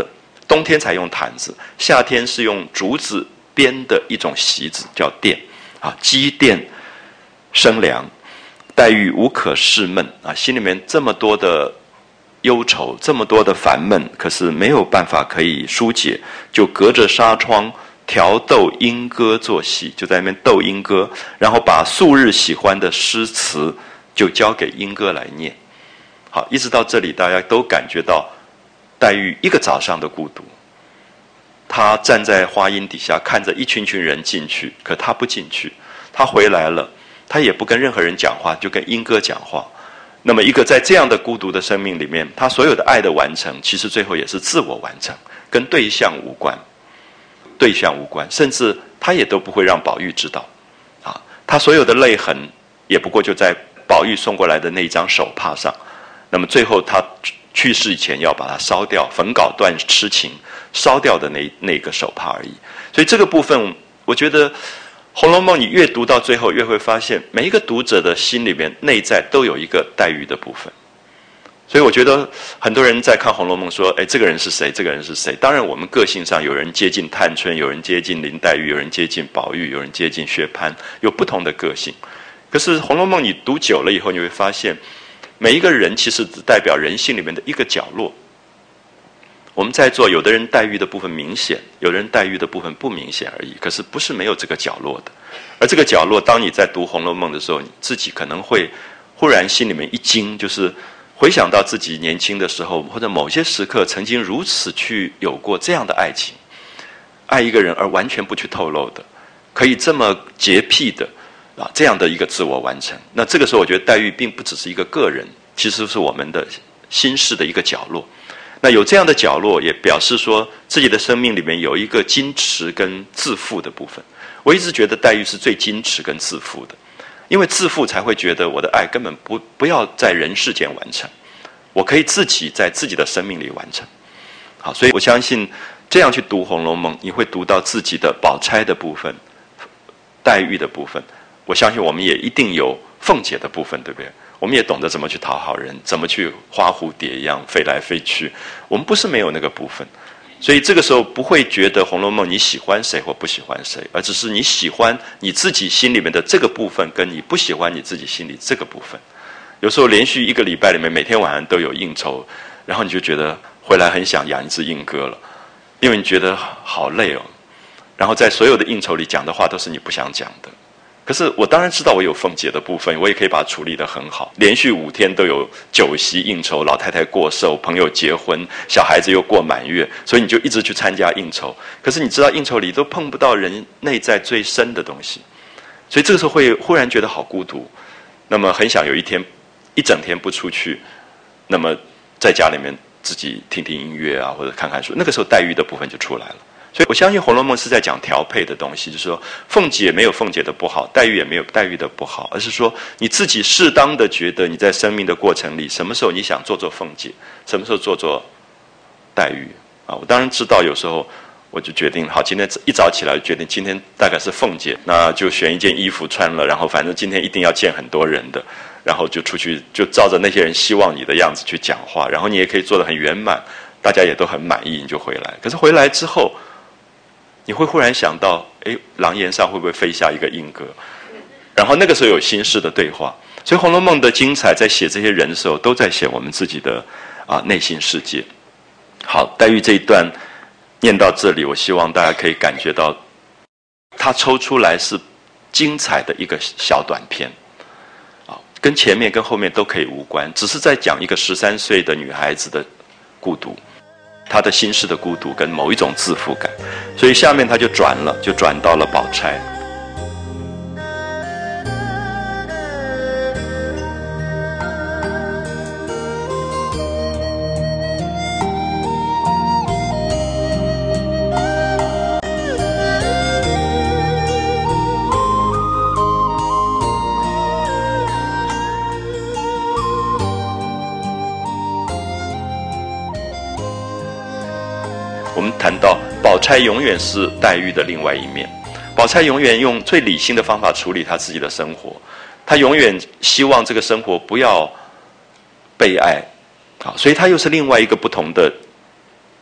冬天才用毯子，夏天是用竹子编的一种席子，叫垫啊，积垫生凉。黛玉无可释闷啊，心里面这么多的忧愁，这么多的烦闷，可是没有办法可以疏解，就隔着纱窗调斗莺歌作戏，就在那边斗莺歌，然后把素日喜欢的诗词就交给莺歌来念。好，一直到这里，大家都感觉到黛玉一个早上的孤独。她站在花荫底下，看着一群群人进去，可她不进去。她回来了，她也不跟任何人讲话，就跟莺歌讲话。那么一个在这样的孤独的生命里面，她所有的爱的完成，其实最后也是自我完成，跟对象无关，对象无关，甚至她也都不会让宝玉知道。啊，她所有的泪痕，也不过就在宝玉送过来的那一张手帕上。那么最后她去世以前要把它烧掉，焚稿断痴情，烧掉的那那个手帕而已。所以这个部分，我觉得《红楼梦》你越读到最后，越会发现每一个读者的心里面内在都有一个黛玉的部分。所以我觉得很多人在看《红楼梦》说，哎，这个人是谁？这个人是谁？当然我们个性上有人接近探春，有人接近林黛玉，有人接近宝玉，有人接近薛蟠，有不同的个性。可是《红楼梦》你读久了以后，你会发现每一个人其实只代表人性里面的一个角落。我们在座有的人黛玉的部分明显，有的人黛玉的部分不明显而已，可是不是没有这个角落的。而这个角落，当你在读《红楼梦》的时候，你自己可能会忽然心里面一惊，就是回想到自己年轻的时候，或者某些时刻曾经如此去有过这样的爱情，爱一个人而完全不去透露的，可以这么洁癖的啊，这样的一个自我完成。那这个时候我觉得黛玉并不只是一个个人，其实是我们的心事的一个角落。那有这样的角落，也表示说自己的生命里面有一个矜持跟自负的部分。我一直觉得黛玉是最矜持跟自负的，因为自负才会觉得我的爱根本不不要在人世间完成，我可以自己在自己的生命里完成。好，所以我相信这样去读《红楼梦》，你会读到自己的宝钗的部分，黛玉的部分。我相信我们也一定有凤姐的部分，对不对？我们也懂得怎么去讨好人，怎么去花蝴蝶一样飞来飞去。我们不是没有那个部分，所以这个时候不会觉得《红楼梦》你喜欢谁或不喜欢谁，而只是你喜欢你自己心里面的这个部分，跟你不喜欢你自己心里这个部分。有时候连续一个礼拜里面，每天晚上都有应酬，然后你就觉得回来很想养一只莺歌了，因为你觉得好累哦。然后在所有的应酬里讲的话都是你不想讲的。可是我当然知道我有凤姐的部分，我也可以把它处理得很好。连续五天都有酒席应酬，老太太过寿，朋友结婚，小孩子又过满月，所以你就一直去参加应酬。可是你知道应酬里都碰不到人内在最深的东西，所以这个时候会忽然觉得好孤独。那么很想有一天一整天不出去，那么在家里面自己听听音乐啊，或者看看书。那个时候黛玉的部分就出来了。所以我相信《红楼梦》是在讲调配的东西，就是说凤姐没有凤姐的不好，黛玉也没有黛玉的不好，而是说你自己适当的觉得你在生命的过程里，什么时候你想做做凤姐，什么时候做做黛玉啊？我当然知道，有时候我就决定，好，今天一早起来决定今天大概是凤姐，那就选一件衣服穿了，然后反正今天一定要见很多人的，然后就出去，就照着那些人希望你的样子去讲话，然后你也可以做得很圆满，大家也都很满意，你就回来。可是回来之后，你会忽然想到，哎，廊檐上会不会飞下一个莺歌？然后那个时候有心事的对话。所以《红楼梦》的精彩，在写这些人的时候，都在写我们自己的啊内心世界。好，黛玉这一段念到这里，我希望大家可以感觉到，它抽出来是精彩的一个小短片，啊，跟前面跟后面都可以无关，只是在讲一个十三岁的女孩子的孤独。他的心事的孤独跟某一种自负感，所以下面他就转了，就转到了宝钗。我们谈到宝钗永远是黛玉的另外一面，宝钗永远用最理性的方法处理她自己的生活，她永远希望这个生活不要被爱，好，所以她又是另外一个不同的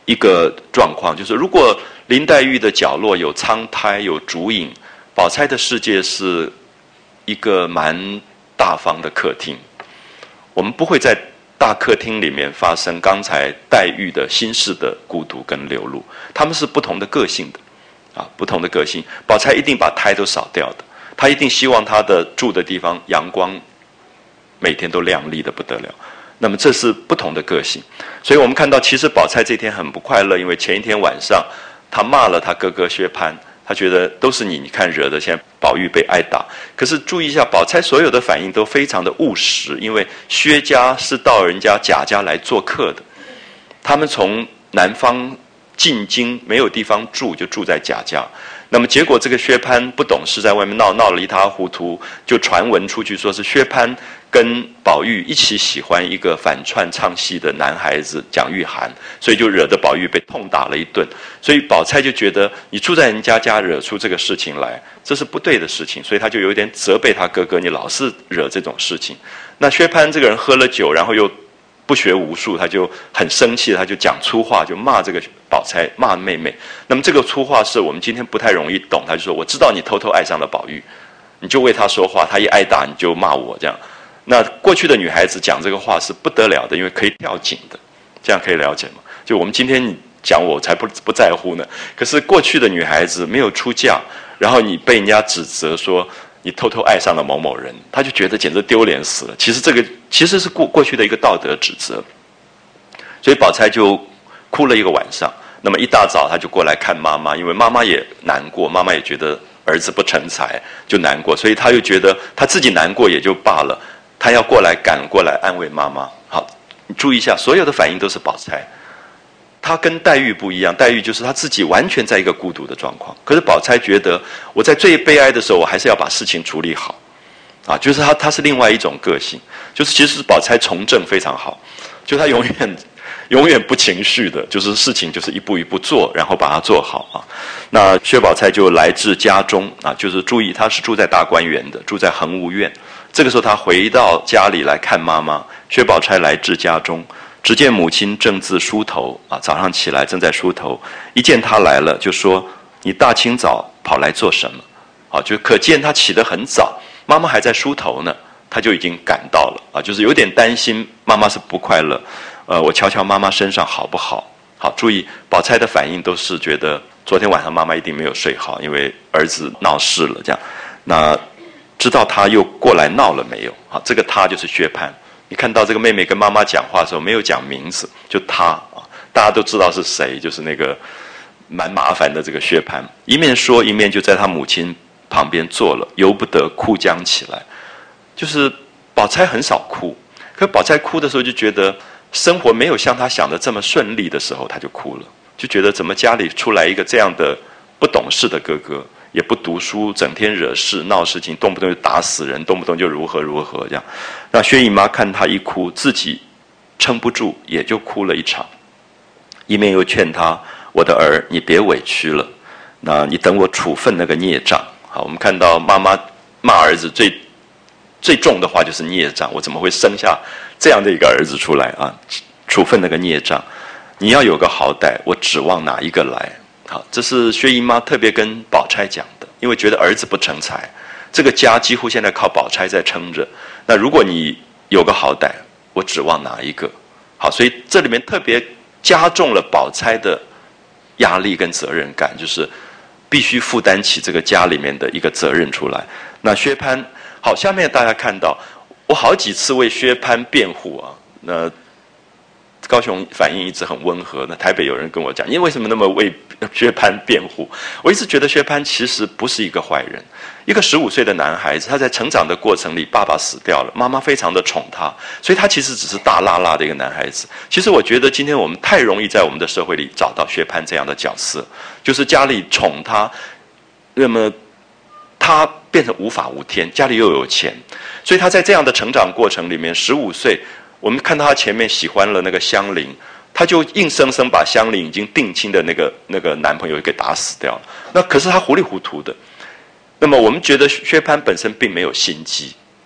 一个状况，就是如果林黛玉的角落有苍苔有竹影，宝钗的世界是一个蛮大方的客厅，我们不会在大客厅里面发生刚才黛玉的心事的孤独跟流露，他们是不同的个性的啊，不同的个性。宝钗一定把苔都扫掉的，她一定希望她的住的地方阳光每天都亮丽的不得了。那么这是不同的个性，所以我们看到其实宝钗这天很不快乐，因为前一天晚上她骂了她哥哥薛蟠，她觉得都是你，你看惹的，现在宝玉被挨打。可是注意一下，宝钗所有的反应都非常的务实，因为薛家是到人家贾家来做客的，他们从南方进京没有地方住，就住在贾家。那么结果这个薛蟠不懂事，在外面闹闹了一塌糊涂，就传闻出去说是薛蟠跟宝玉一起喜欢一个反串唱戏的男孩子蒋玉菡，所以就惹得宝玉被痛打了一顿。所以宝钗就觉得你住在人家家惹出这个事情来，这是不对的事情，所以他就有点责备他哥哥，你老是惹这种事情。那薛蟠这个人喝了酒，然后又不学无术，他就很生气，他就讲粗话，就骂这个宝钗，骂妹妹。那么这个粗话是我们今天不太容易懂，他就说我知道你偷偷爱上了宝玉，你就为他说话，他一挨打你就骂我这样。那过去的女孩子讲这个话是不得了的，因为可以跳井的，这样可以了解吗？就我们今天你讲我才不不在乎呢，可是过去的女孩子没有出嫁，然后你被人家指责说你偷偷爱上了某某人，他就觉得简直丢脸死了。其实这个其实是过过去的一个道德指责，所以宝钗就哭了一个晚上。那么一大早她就过来看妈妈，因为妈妈也难过，妈妈也觉得儿子不成才，就难过，所以她又觉得她自己难过也就罢了，她要过来赶过来安慰妈妈。好，你注意一下，所有的反应都是宝钗。她跟黛玉不一样，黛玉就是她自己完全在一个孤独的状况。可是宝钗觉得，我在最悲哀的时候，我还是要把事情处理好，啊，就是她，她是另外一种个性，就是其实宝钗从政非常好，就她永远永远不情绪的，就是事情就是一步一步做，然后把它做好啊。那薛宝钗就来至家中啊，就是注意，她是住在大观园的，住在恒芜苑。这个时候，她回到家里来看妈妈。薛宝钗来至家中。只见母亲正自梳头啊，早上起来正在梳头，一见她来了，就说：“你大清早跑来做什么？”啊，就可见她起得很早，妈妈还在梳头呢，她就已经赶到了啊，就是有点担心妈妈是不快乐。呃，我瞧瞧妈妈身上好不好？好，注意宝钗的反应都是觉得昨天晚上妈妈一定没有睡好，因为儿子闹事了这样。那知道她又过来闹了没有？好，这个她就是薛蟠。你看到这个妹妹跟妈妈讲话的时候没有讲名字，就她啊，大家都知道是谁，就是那个蛮麻烦的这个薛蟠。一面说一面就在她母亲旁边坐了，由不得哭将起来。就是宝钗很少哭，可宝钗哭的时候就觉得生活没有像她想的这么顺利的时候，她就哭了，就觉得怎么家里出来一个这样的不懂事的哥哥，也不读书，整天惹事闹事情，动不动就打死人，动不动就如何如何这样。那薛姨妈看她一哭，自己撑不住，也就哭了一场。一面又劝她：“我的儿，你别委屈了，那你等我处分那个孽障。”好，我们看到妈妈骂儿子最最重的话就是孽障，我怎么会生下这样的一个儿子出来啊？处分那个孽障，你要有个好歹，我指望哪一个来？好，这是薛姨妈特别跟宝钗讲的，因为觉得儿子不成才，这个家几乎现在靠宝钗在撑着。那如果你有个好歹，我指望哪一个？好，所以这里面特别加重了宝钗的压力跟责任感，就是必须负担起这个家里面的一个责任出来。那薛蟠，好，下面大家看到，我好几次为薛蟠辩护啊，那高雄反应一直很温和，那台北有人跟我讲，你为什么那么为薛蟠辩护？我一直觉得薛蟠其实不是一个坏人，一个十五岁的男孩子，他在成长的过程里，爸爸死掉了，妈妈非常的宠他，所以他其实只是大辣辣的一个男孩子。其实我觉得今天我们太容易在我们的社会里找到薛蟠这样的角色，就是家里宠他，那么他变成无法无天，家里又有钱，所以他在这样的成长过程里面，十五岁。我们看到他前面喜欢了那个香菱，他就硬生生把香菱已经定亲的那个那个男朋友给打死掉了。那可是他糊里糊涂的。那么我们觉得薛蟠本身并没有心机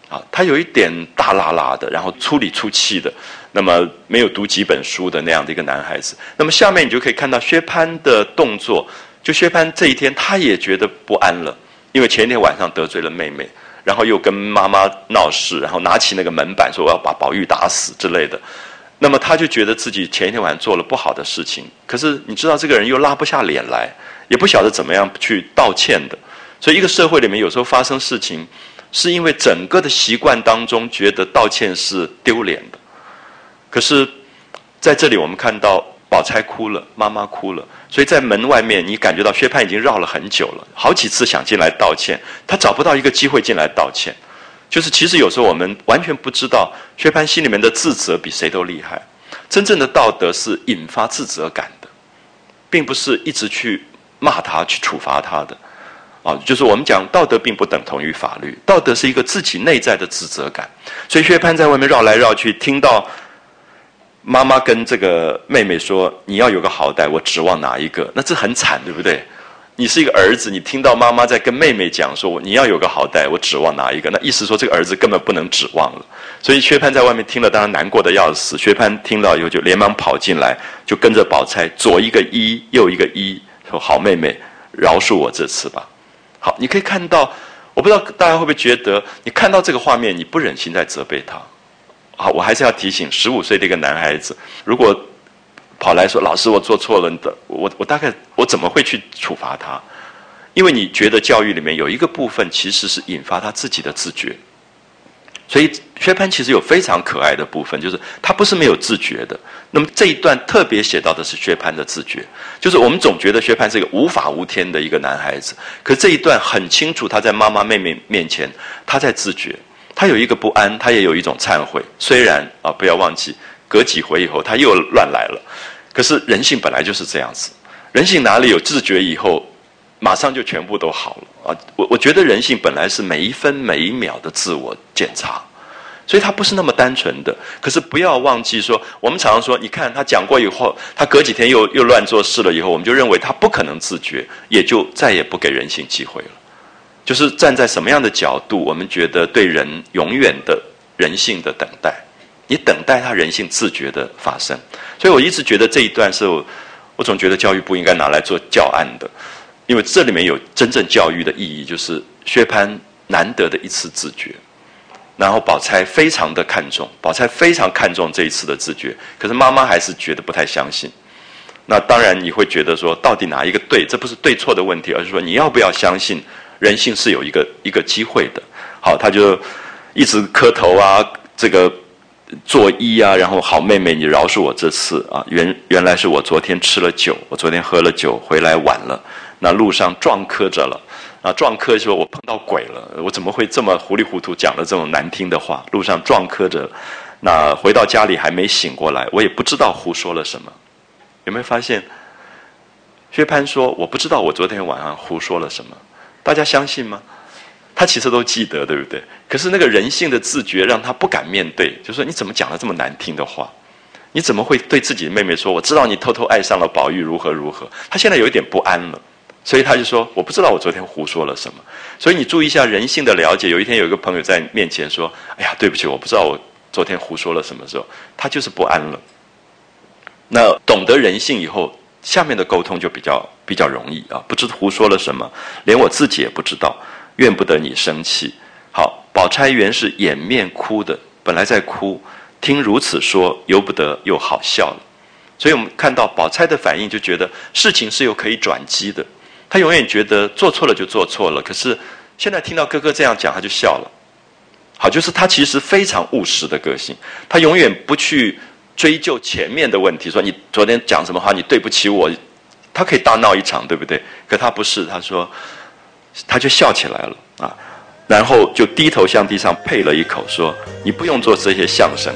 啊，他有一点大拉拉的，然后粗里粗气的，那么没有读几本书的那样的一个男孩子。那么下面你就可以看到薛蟠的动作，就薛蟠这一天他也觉得不安了，因为前一天晚上得罪了妹妹，然后又跟妈妈闹事，然后拿起那个门板说我要把宝玉打死之类的。那么他就觉得自己前一天晚上做了不好的事情，可是你知道这个人又拉不下脸来，也不晓得怎么样去道歉的。所以一个社会里面有时候发生事情，是因为整个的习惯当中觉得道歉是丢脸的。可是在这里我们看到宝钗哭了，妈妈哭了，所以在门外面你感觉到薛蟠已经绕了很久了，好几次想进来道歉，他找不到一个机会进来道歉。就是其实有时候我们完全不知道薛蟠心里面的自责比谁都厉害。真正的道德是引发自责感的，并不是一直去骂他去处罚他的。啊，就是我们讲道德并不等同于法律，道德是一个自己内在的自责感。所以薛蟠在外面绕来绕去，听到妈妈跟这个妹妹说你要有个好歹，我指望哪一个？那这很惨，对不对？你是一个儿子，你听到妈妈在跟妹妹讲说你要有个好歹，我指望哪一个？那意思说这个儿子根本不能指望了。所以薛蟠在外面听了当然难过的要死，薛蟠听到以后就连忙跑进来，就跟着宝钗左一个一右一个一，说好妹妹饶恕我这次吧。好，你可以看到，我不知道大家会不会觉得你看到这个画面你不忍心再责备他。好，我还是要提醒十五岁的一个男孩子，如果跑来说老师我做错了的，我我大概我怎么会去处罚他？因为你觉得教育里面有一个部分其实是引发他自己的自觉。所以薛蟠其实有非常可爱的部分，就是他不是没有自觉的。那么这一段特别写到的是薛蟠的自觉，就是我们总觉得薛蟠是一个无法无天的一个男孩子，可这一段很清楚他在妈妈妹妹面前他在自觉，他有一个不安，他也有一种忏悔。虽然啊，不要忘记隔几回以后他又乱来了，可是人性本来就是这样子，人性哪里有自觉以后马上就全部都好了啊！我我觉得人性本来是每一分每一秒的自我检查，所以他不是那么单纯的。可是不要忘记说，我们常常说，你看他讲过以后，他隔几天又又乱做事了以后，我们就认为他不可能自觉，也就再也不给人性机会了。就是站在什么样的角度，我们觉得对人永远的人性的等待，你等待他人性自觉的发生。所以我一直觉得这一段是我，我总觉得教育部应该拿来做教案的。因为这里面有真正教育的意义，就是薛蟠难得的一次自觉，然后宝钗非常的看重，宝钗非常看重这一次的自觉，可是妈妈还是觉得不太相信。那当然你会觉得说，到底哪一个对？这不是对错的问题，而是说你要不要相信人性是有一个一个机会的。好，他就一直磕头啊，这个作揖啊，然后好妹妹，你饶恕我这次啊，原原来是我昨天吃了酒，我昨天喝了酒回来晚了。那路上撞磕着了，啊，撞磕说我碰到鬼了，我怎么会这么糊里糊涂讲了这种难听的话？路上撞磕着，那回到家里还没醒过来，我也不知道胡说了什么。有没有发现？薛蟠说我不知道我昨天晚上胡说了什么，大家相信吗？他其实都记得，对不对？可是那个人性的自觉让他不敢面对，就说你怎么讲了这么难听的话？你怎么会对自己的妹妹说我知道你偷偷爱上了宝玉如何如何？他现在有一点不安了。所以他就说我不知道我昨天胡说了什么。所以你注意一下人性的了解。有一天有一个朋友在面前说哎呀对不起我不知道我昨天胡说了什么，时候他就是不安了。那懂得人性以后，下面的沟通就比较比较容易啊，不知胡说了什么，连我自己也不知道，怨不得你生气。好，宝钗原是掩面哭的，本来在哭，听如此说，由不得又好笑了。所以我们看到宝钗的反应，就觉得事情是有可以转机的。他永远觉得做错了就做错了，可是现在听到哥哥这样讲，他就笑了。好，就是他其实非常务实的个性，他永远不去追究前面的问题，说你昨天讲什么话，你对不起我，他可以大闹一场，对不对？可他不是，他说，他就笑起来了啊，然后就低头向地上呸了一口，说：“你不用做这些相声。”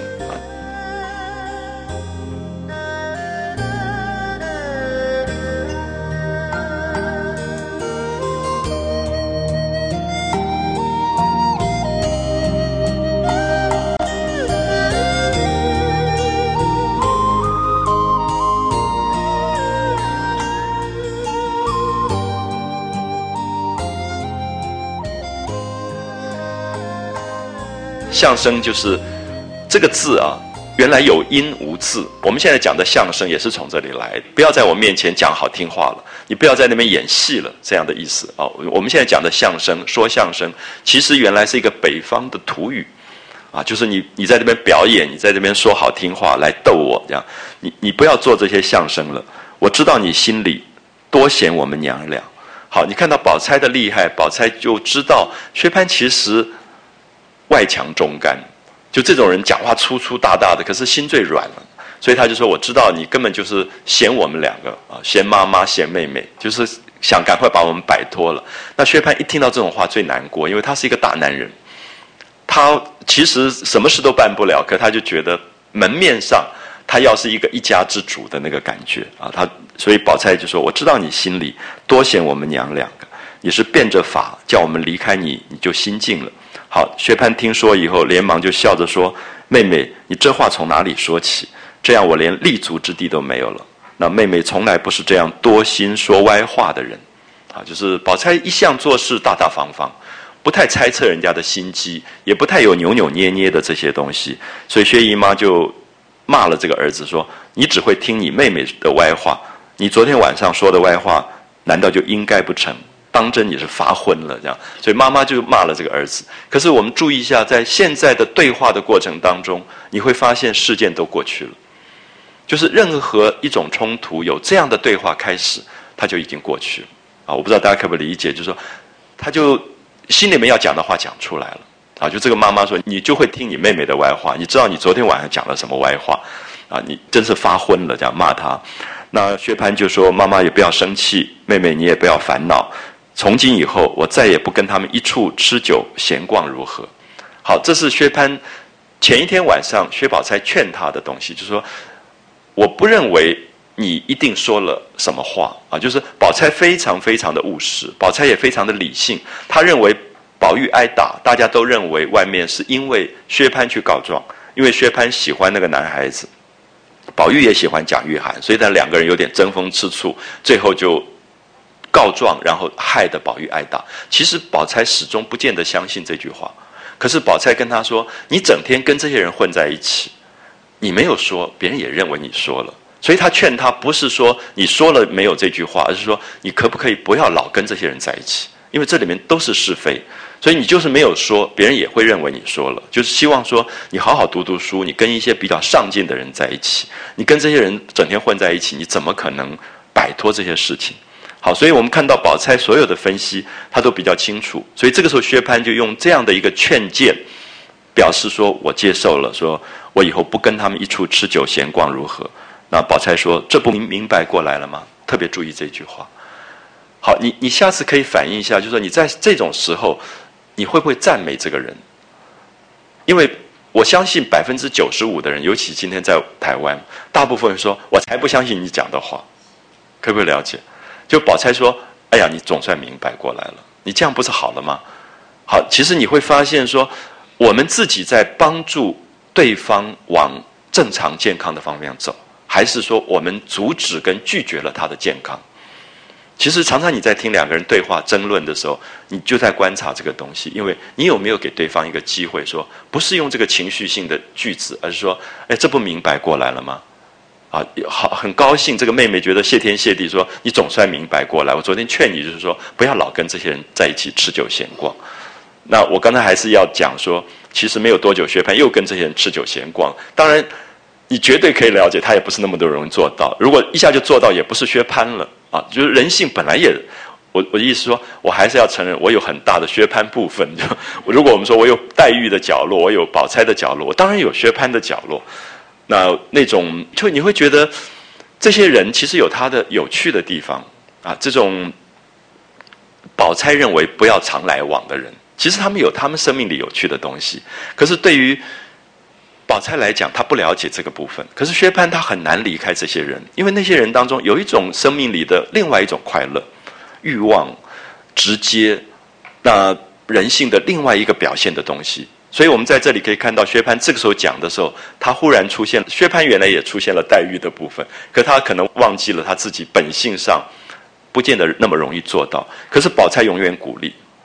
相声就是这个字啊，原来有音无字。我们现在讲的相声也是从这里来的。不要在我面前讲好听话了，你不要在那边演戏了，这样的意思啊。我们现在讲的相声，说相声，其实原来是一个北方的土语啊，就是你你在这边表演，你在这边说好听话来逗我，这样你你不要做这些相声了。我知道你心里多嫌我们娘俩。好，你看到宝钗的厉害，宝钗就知道薛蟠其实外强中干，就这种人讲话粗粗大大的，可是心最软了，所以他就说：“我知道你根本就是嫌我们两个啊，嫌妈妈，嫌妹妹，就是想赶快把我们摆脱了。”那薛蟠一听到这种话最难过，因为他是一个大男人，他其实什么事都办不了，可他就觉得门面上他要是一个一家之主的那个感觉啊，他所以宝钗就说：“我知道你心里多嫌我们娘两个，你是变着法叫我们离开你，你就心静了。”好，薛蟠听说以后，连忙就笑着说：“妹妹，你这话从哪里说起？这样我连立足之地都没有了。那妹妹从来不是这样多心说歪话的人，啊，就是宝钗一向做事大大方方，不太猜测人家的心机，也不太有扭扭捏捏的这些东西。所以薛姨妈就骂了这个儿子说：你只会听你妹妹的歪话，你昨天晚上说的歪话，难道就应该不成？当真你是发昏了，这样，所以妈妈就骂了这个儿子。可是我们注意一下，在现在的对话的过程当中，你会发现事件都过去了，就是任何一种冲突有这样的对话开始，它就已经过去了啊！我不知道大家可不可以理解，就是说，他就心里面要讲的话讲出来了啊！就这个妈妈说，你就会听你妹妹的歪话，你知道你昨天晚上讲了什么歪话啊？你真是发昏了，这样骂他。那薛蟠就说：妈妈也不要生气，妹妹你也不要烦恼。从今以后，我再也不跟他们一处吃酒闲逛，如何？好，这是薛蟠前一天晚上薛宝钗劝他的东西，就是说，我不认为你一定说了什么话啊，就是宝钗非常非常的务实，宝钗也非常的理性，她认为宝玉挨打，大家都认为外面是因为薛蟠去告状，因为薛蟠喜欢那个男孩子，宝玉也喜欢蒋玉菡，所以他两个人有点争风吃醋，最后就告状，然后害得宝玉挨打。其实宝钗始终不见得相信这句话，可是宝钗跟他说：你整天跟这些人混在一起，你没有说，别人也认为你说了。所以他劝他不是说你说了没有这句话，而是说你可不可以不要老跟这些人在一起，因为这里面都是是非，所以你就是没有说，别人也会认为你说了。就是希望说你好好读读书，你跟一些比较上进的人在一起，你跟这些人整天混在一起，你怎么可能摆脱这些事情？好，所以我们看到宝钗所有的分析，他都比较清楚。所以这个时候薛蟠就用这样的一个劝谏，表示说我接受了，说我以后不跟他们一处吃酒闲逛，如何？那宝钗说：这不明明白过来了吗？特别注意这句话。好，你你下次可以反映一下，就是说你在这种时候，你会不会赞美这个人？因为我相信百分之九十五的人，尤其今天在台湾，大部分人说：我才不相信你讲的话。可不可以了解？就宝钗说：哎呀，你总算明白过来了，你这样不是好了吗？好，其实你会发现说，我们自己在帮助对方往正常健康的方向走，还是说我们阻止跟拒绝了他的健康？其实常常你在听两个人对话争论的时候，你就在观察这个东西，因为你有没有给对方一个机会说，不是用这个情绪性的句子，而是说：哎，这不明白过来了吗？啊，好，很高兴这个妹妹觉得谢天谢地，说你总算明白过来。我昨天劝你就是说，不要老跟这些人在一起吃酒闲逛。那我刚才还是要讲说，其实没有多久，薛蟠又跟这些人吃酒闲逛。当然，你绝对可以了解，他也不是那么多容易做到。如果一下就做到，也不是薛蟠了啊。就是人性本来也，我我的意思说，我还是要承认，我有很大的薛蟠部分。就如果我们说我有黛玉的角落，我有宝钗的角落，我当然有薛蟠的角落。那那种就你会觉得这些人其实有他的有趣的地方啊。这种宝钗认为不要常来往的人，其实他们有他们生命里有趣的东西。可是对于宝钗来讲，她不了解这个部分。可是薛蟠他很难离开这些人，因为那些人当中有一种生命里的另外一种快乐、欲望、直接，那人性的另外一个表现的东西。所以我们在这里可以看到，薛蟠这个时候讲的时候，他忽然出现，薛蟠原来也出现了黛玉的部分，可他可能忘记了他自己本性上不见得那么容易做到。可是宝钗永远鼓励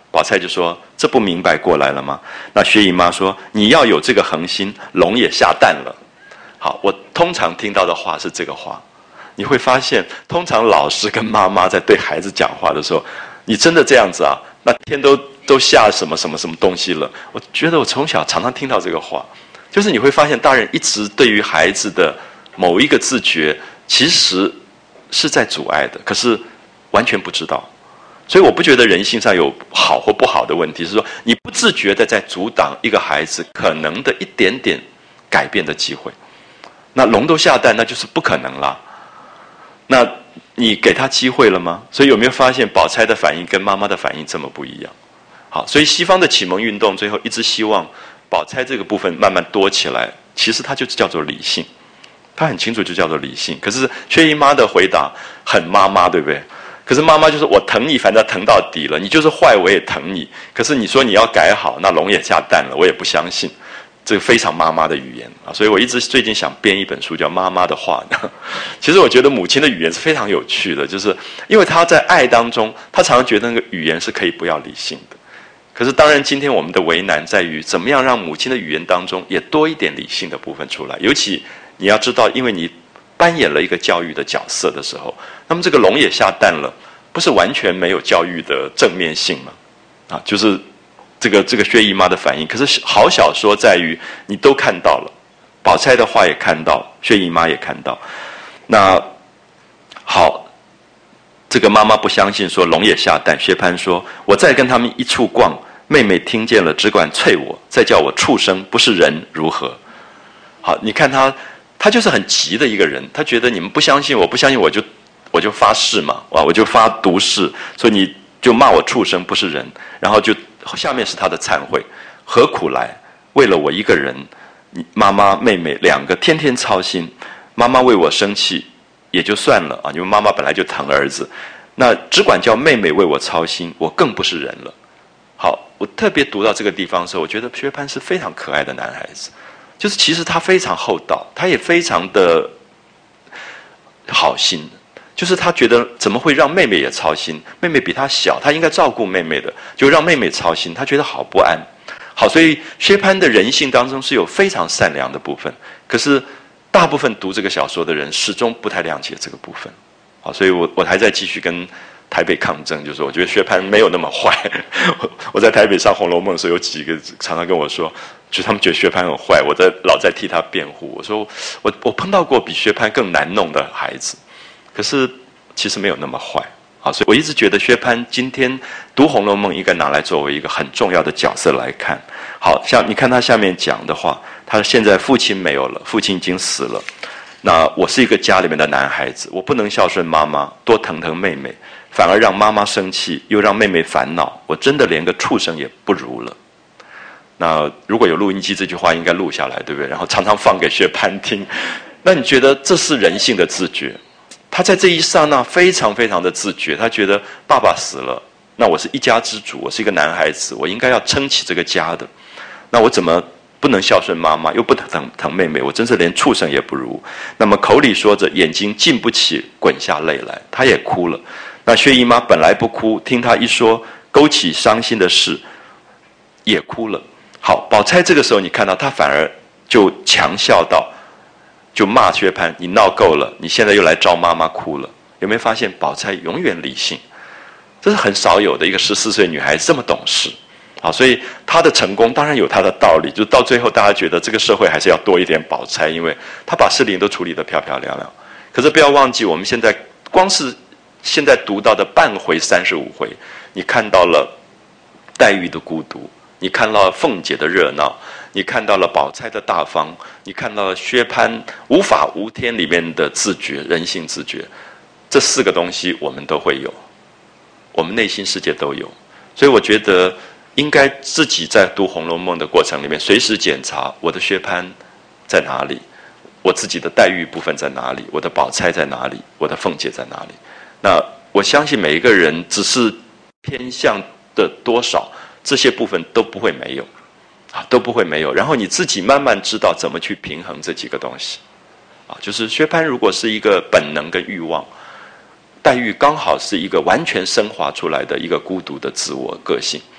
宝钗就说：“这不明白过来了吗？”那薛姨妈说：“你要有这个恒心，龙也下蛋了。”好，我通常听到的话是这个话。你会发现，通常老师跟妈妈在对孩子讲话的时候，你真的这样子啊？那天都都下什么什么什么东西了？我觉得我从小常常听到这个话，就是你会发现，大人一直对于孩子的某一个自觉，其实是在阻碍的，可是完全不知道。所以我不觉得人性上有好或不好的问题，是说你不自觉的在阻挡一个孩子可能的一点点改变的机会。那龙都下蛋，那就是不可能啦。那你给他机会了吗？所以有没有发现宝钗的反应跟妈妈的反应这么不一样？好，所以西方的启蒙运动最后一直希望宝钗这个部分慢慢多起来，其实它就叫做理性，它很清楚就叫做理性。可是薛姨妈的回答很妈妈，对不对？可是妈妈就是我疼你，反正疼到底了，你就是坏我也疼你。可是你说你要改好，那龙也下蛋了，我也不相信。这个非常妈妈的语言啊，所以我一直最近想编一本书叫《妈妈的话》。其实我觉得母亲的语言是非常有趣的，就是因为她在爱当中，她常常觉得那个语言是可以不要理性的。可是当然，今天我们的为难在于怎么样让母亲的语言当中也多一点理性的部分出来。尤其你要知道，因为你扮演了一个教育的角色的时候，那么这个龙也下蛋了，不是完全没有教育的正面性吗？啊，就是这个这个薛姨妈的反应。可是好小说在于你都看到了，宝钗的话也看到，薛姨妈也看到。那好，这个妈妈不相信，说龙也下蛋。薛蟠说：“我再跟他们一处逛，妹妹听见了，只管啐我，再叫我畜生，不是人如何？”好，你看他。他就是很急的一个人，他觉得你们不相信我，不相信我就我就发誓嘛，啊，我就发毒誓，所以你就骂我畜生不是人，然后就下面是他的忏悔，何苦来？为了我一个人，妈妈妹妹两个天天操心，妈妈为我生气也就算了啊，因为妈妈本来就疼儿子，那只管叫妹妹为我操心，我更不是人了。好，我特别读到这个地方的时候，我觉得薛蟠是非常可爱的男孩子。就是其实他非常厚道，他也非常的好心，就是他觉得怎么会让妹妹也操心？妹妹比他小，他应该照顾妹妹的，就让妹妹操心，他觉得好不安。好，所以薛蟠的人性当中是有非常善良的部分，可是大部分读这个小说的人始终不太谅解这个部分。好，所以我我还在继续跟台北抗争，就是我觉得薛蟠没有那么坏。我我在台北上《红楼梦》的时候，有几个常常跟我说，就他们觉得薛蟠很坏，我在老在替他辩护。我说我我碰到过比薛蟠更难弄的孩子，可是其实没有那么坏。好，所以我一直觉得薛蟠今天读《红楼梦》应该拿来作为一个很重要的角色来看。好像你看他下面讲的话，他现在父亲没有了，父亲已经死了。那我是一个家里面的男孩子，我不能孝顺妈妈，多疼疼妹妹，反而让妈妈生气，又让妹妹烦恼，我真的连个畜生也不如了。那如果有录音机，这句话应该录下来，对不对？然后常常放给薛蟠听。那你觉得这是人性的自觉？他在这一刹那非常非常的自觉，他觉得爸爸死了，那我是一家之主，我是一个男孩子，我应该要撑起这个家的。那我怎么不能孝顺妈妈，又不疼疼妹妹，我真是连畜生也不如。那么口里说着，眼睛禁不起滚下泪来，他也哭了。那薛姨妈本来不哭，听他一说，勾起伤心的事，也哭了。好，宝钗这个时候你看到她反而就强笑道，就骂薛蟠，你闹够了，你现在又来招妈妈哭了。有没有发现宝钗永远理性？这是很少有的一个十四岁女孩子这么懂事。好，所以她的成功当然有她的道理，就到最后大家觉得这个社会还是要多一点宝钗，因为她把事情都处理得漂漂亮亮。可是不要忘记，我们现在光是现在读到的半回三十五回，你看到了黛玉的孤独，你看到了凤姐的热闹，你看到了宝钗的大方，你看到了薛蟠无法无天里面的自觉，人性自觉，这四个东西我们都会有，我们内心世界都有。所以我觉得应该自己在读《红楼梦》的过程里面，随时检查我的薛蟠在哪里，我自己的黛玉部分在哪里，我的宝钗在哪里，我的凤姐在哪里。那我相信每一个人只是偏向的多少，这些部分都不会没有啊，都不会没有。然后你自己慢慢知道怎么去平衡这几个东西啊。就是薛蟠如果是一个本能跟欲望，黛玉刚好是一个完全升华出来的一个孤独的自我个性。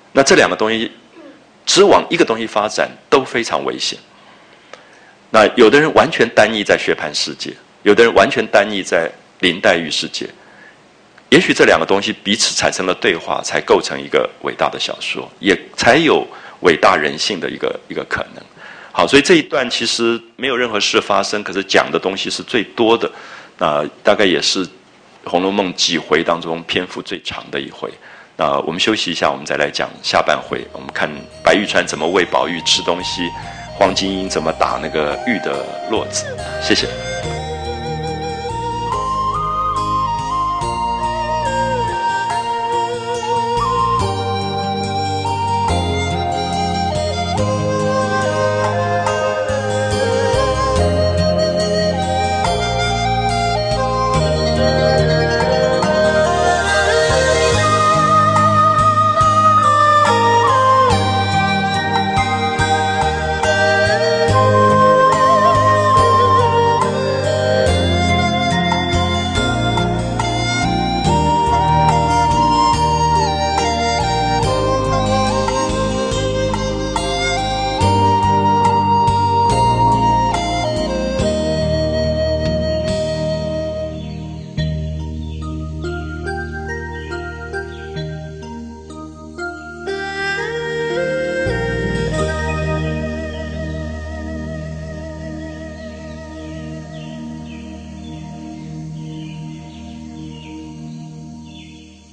那这两个东西只往一个东西发展都非常危险。那有的人完全单一在薛蟠世界，有的人完全单一在林黛玉世界。也许这两个东西彼此产生了对话，才构成一个伟大的小说，也才有伟大人性的一个一个可能。好，所以这一段其实没有任何事发生，可是讲的东西是最多的，那大概也是《红楼梦》几回当中篇幅最长的一回。那我们休息一下，我们再来讲下半回。我们看白玉川怎么喂宝玉吃东西，黄金英怎么打那个玉的络子。谢谢。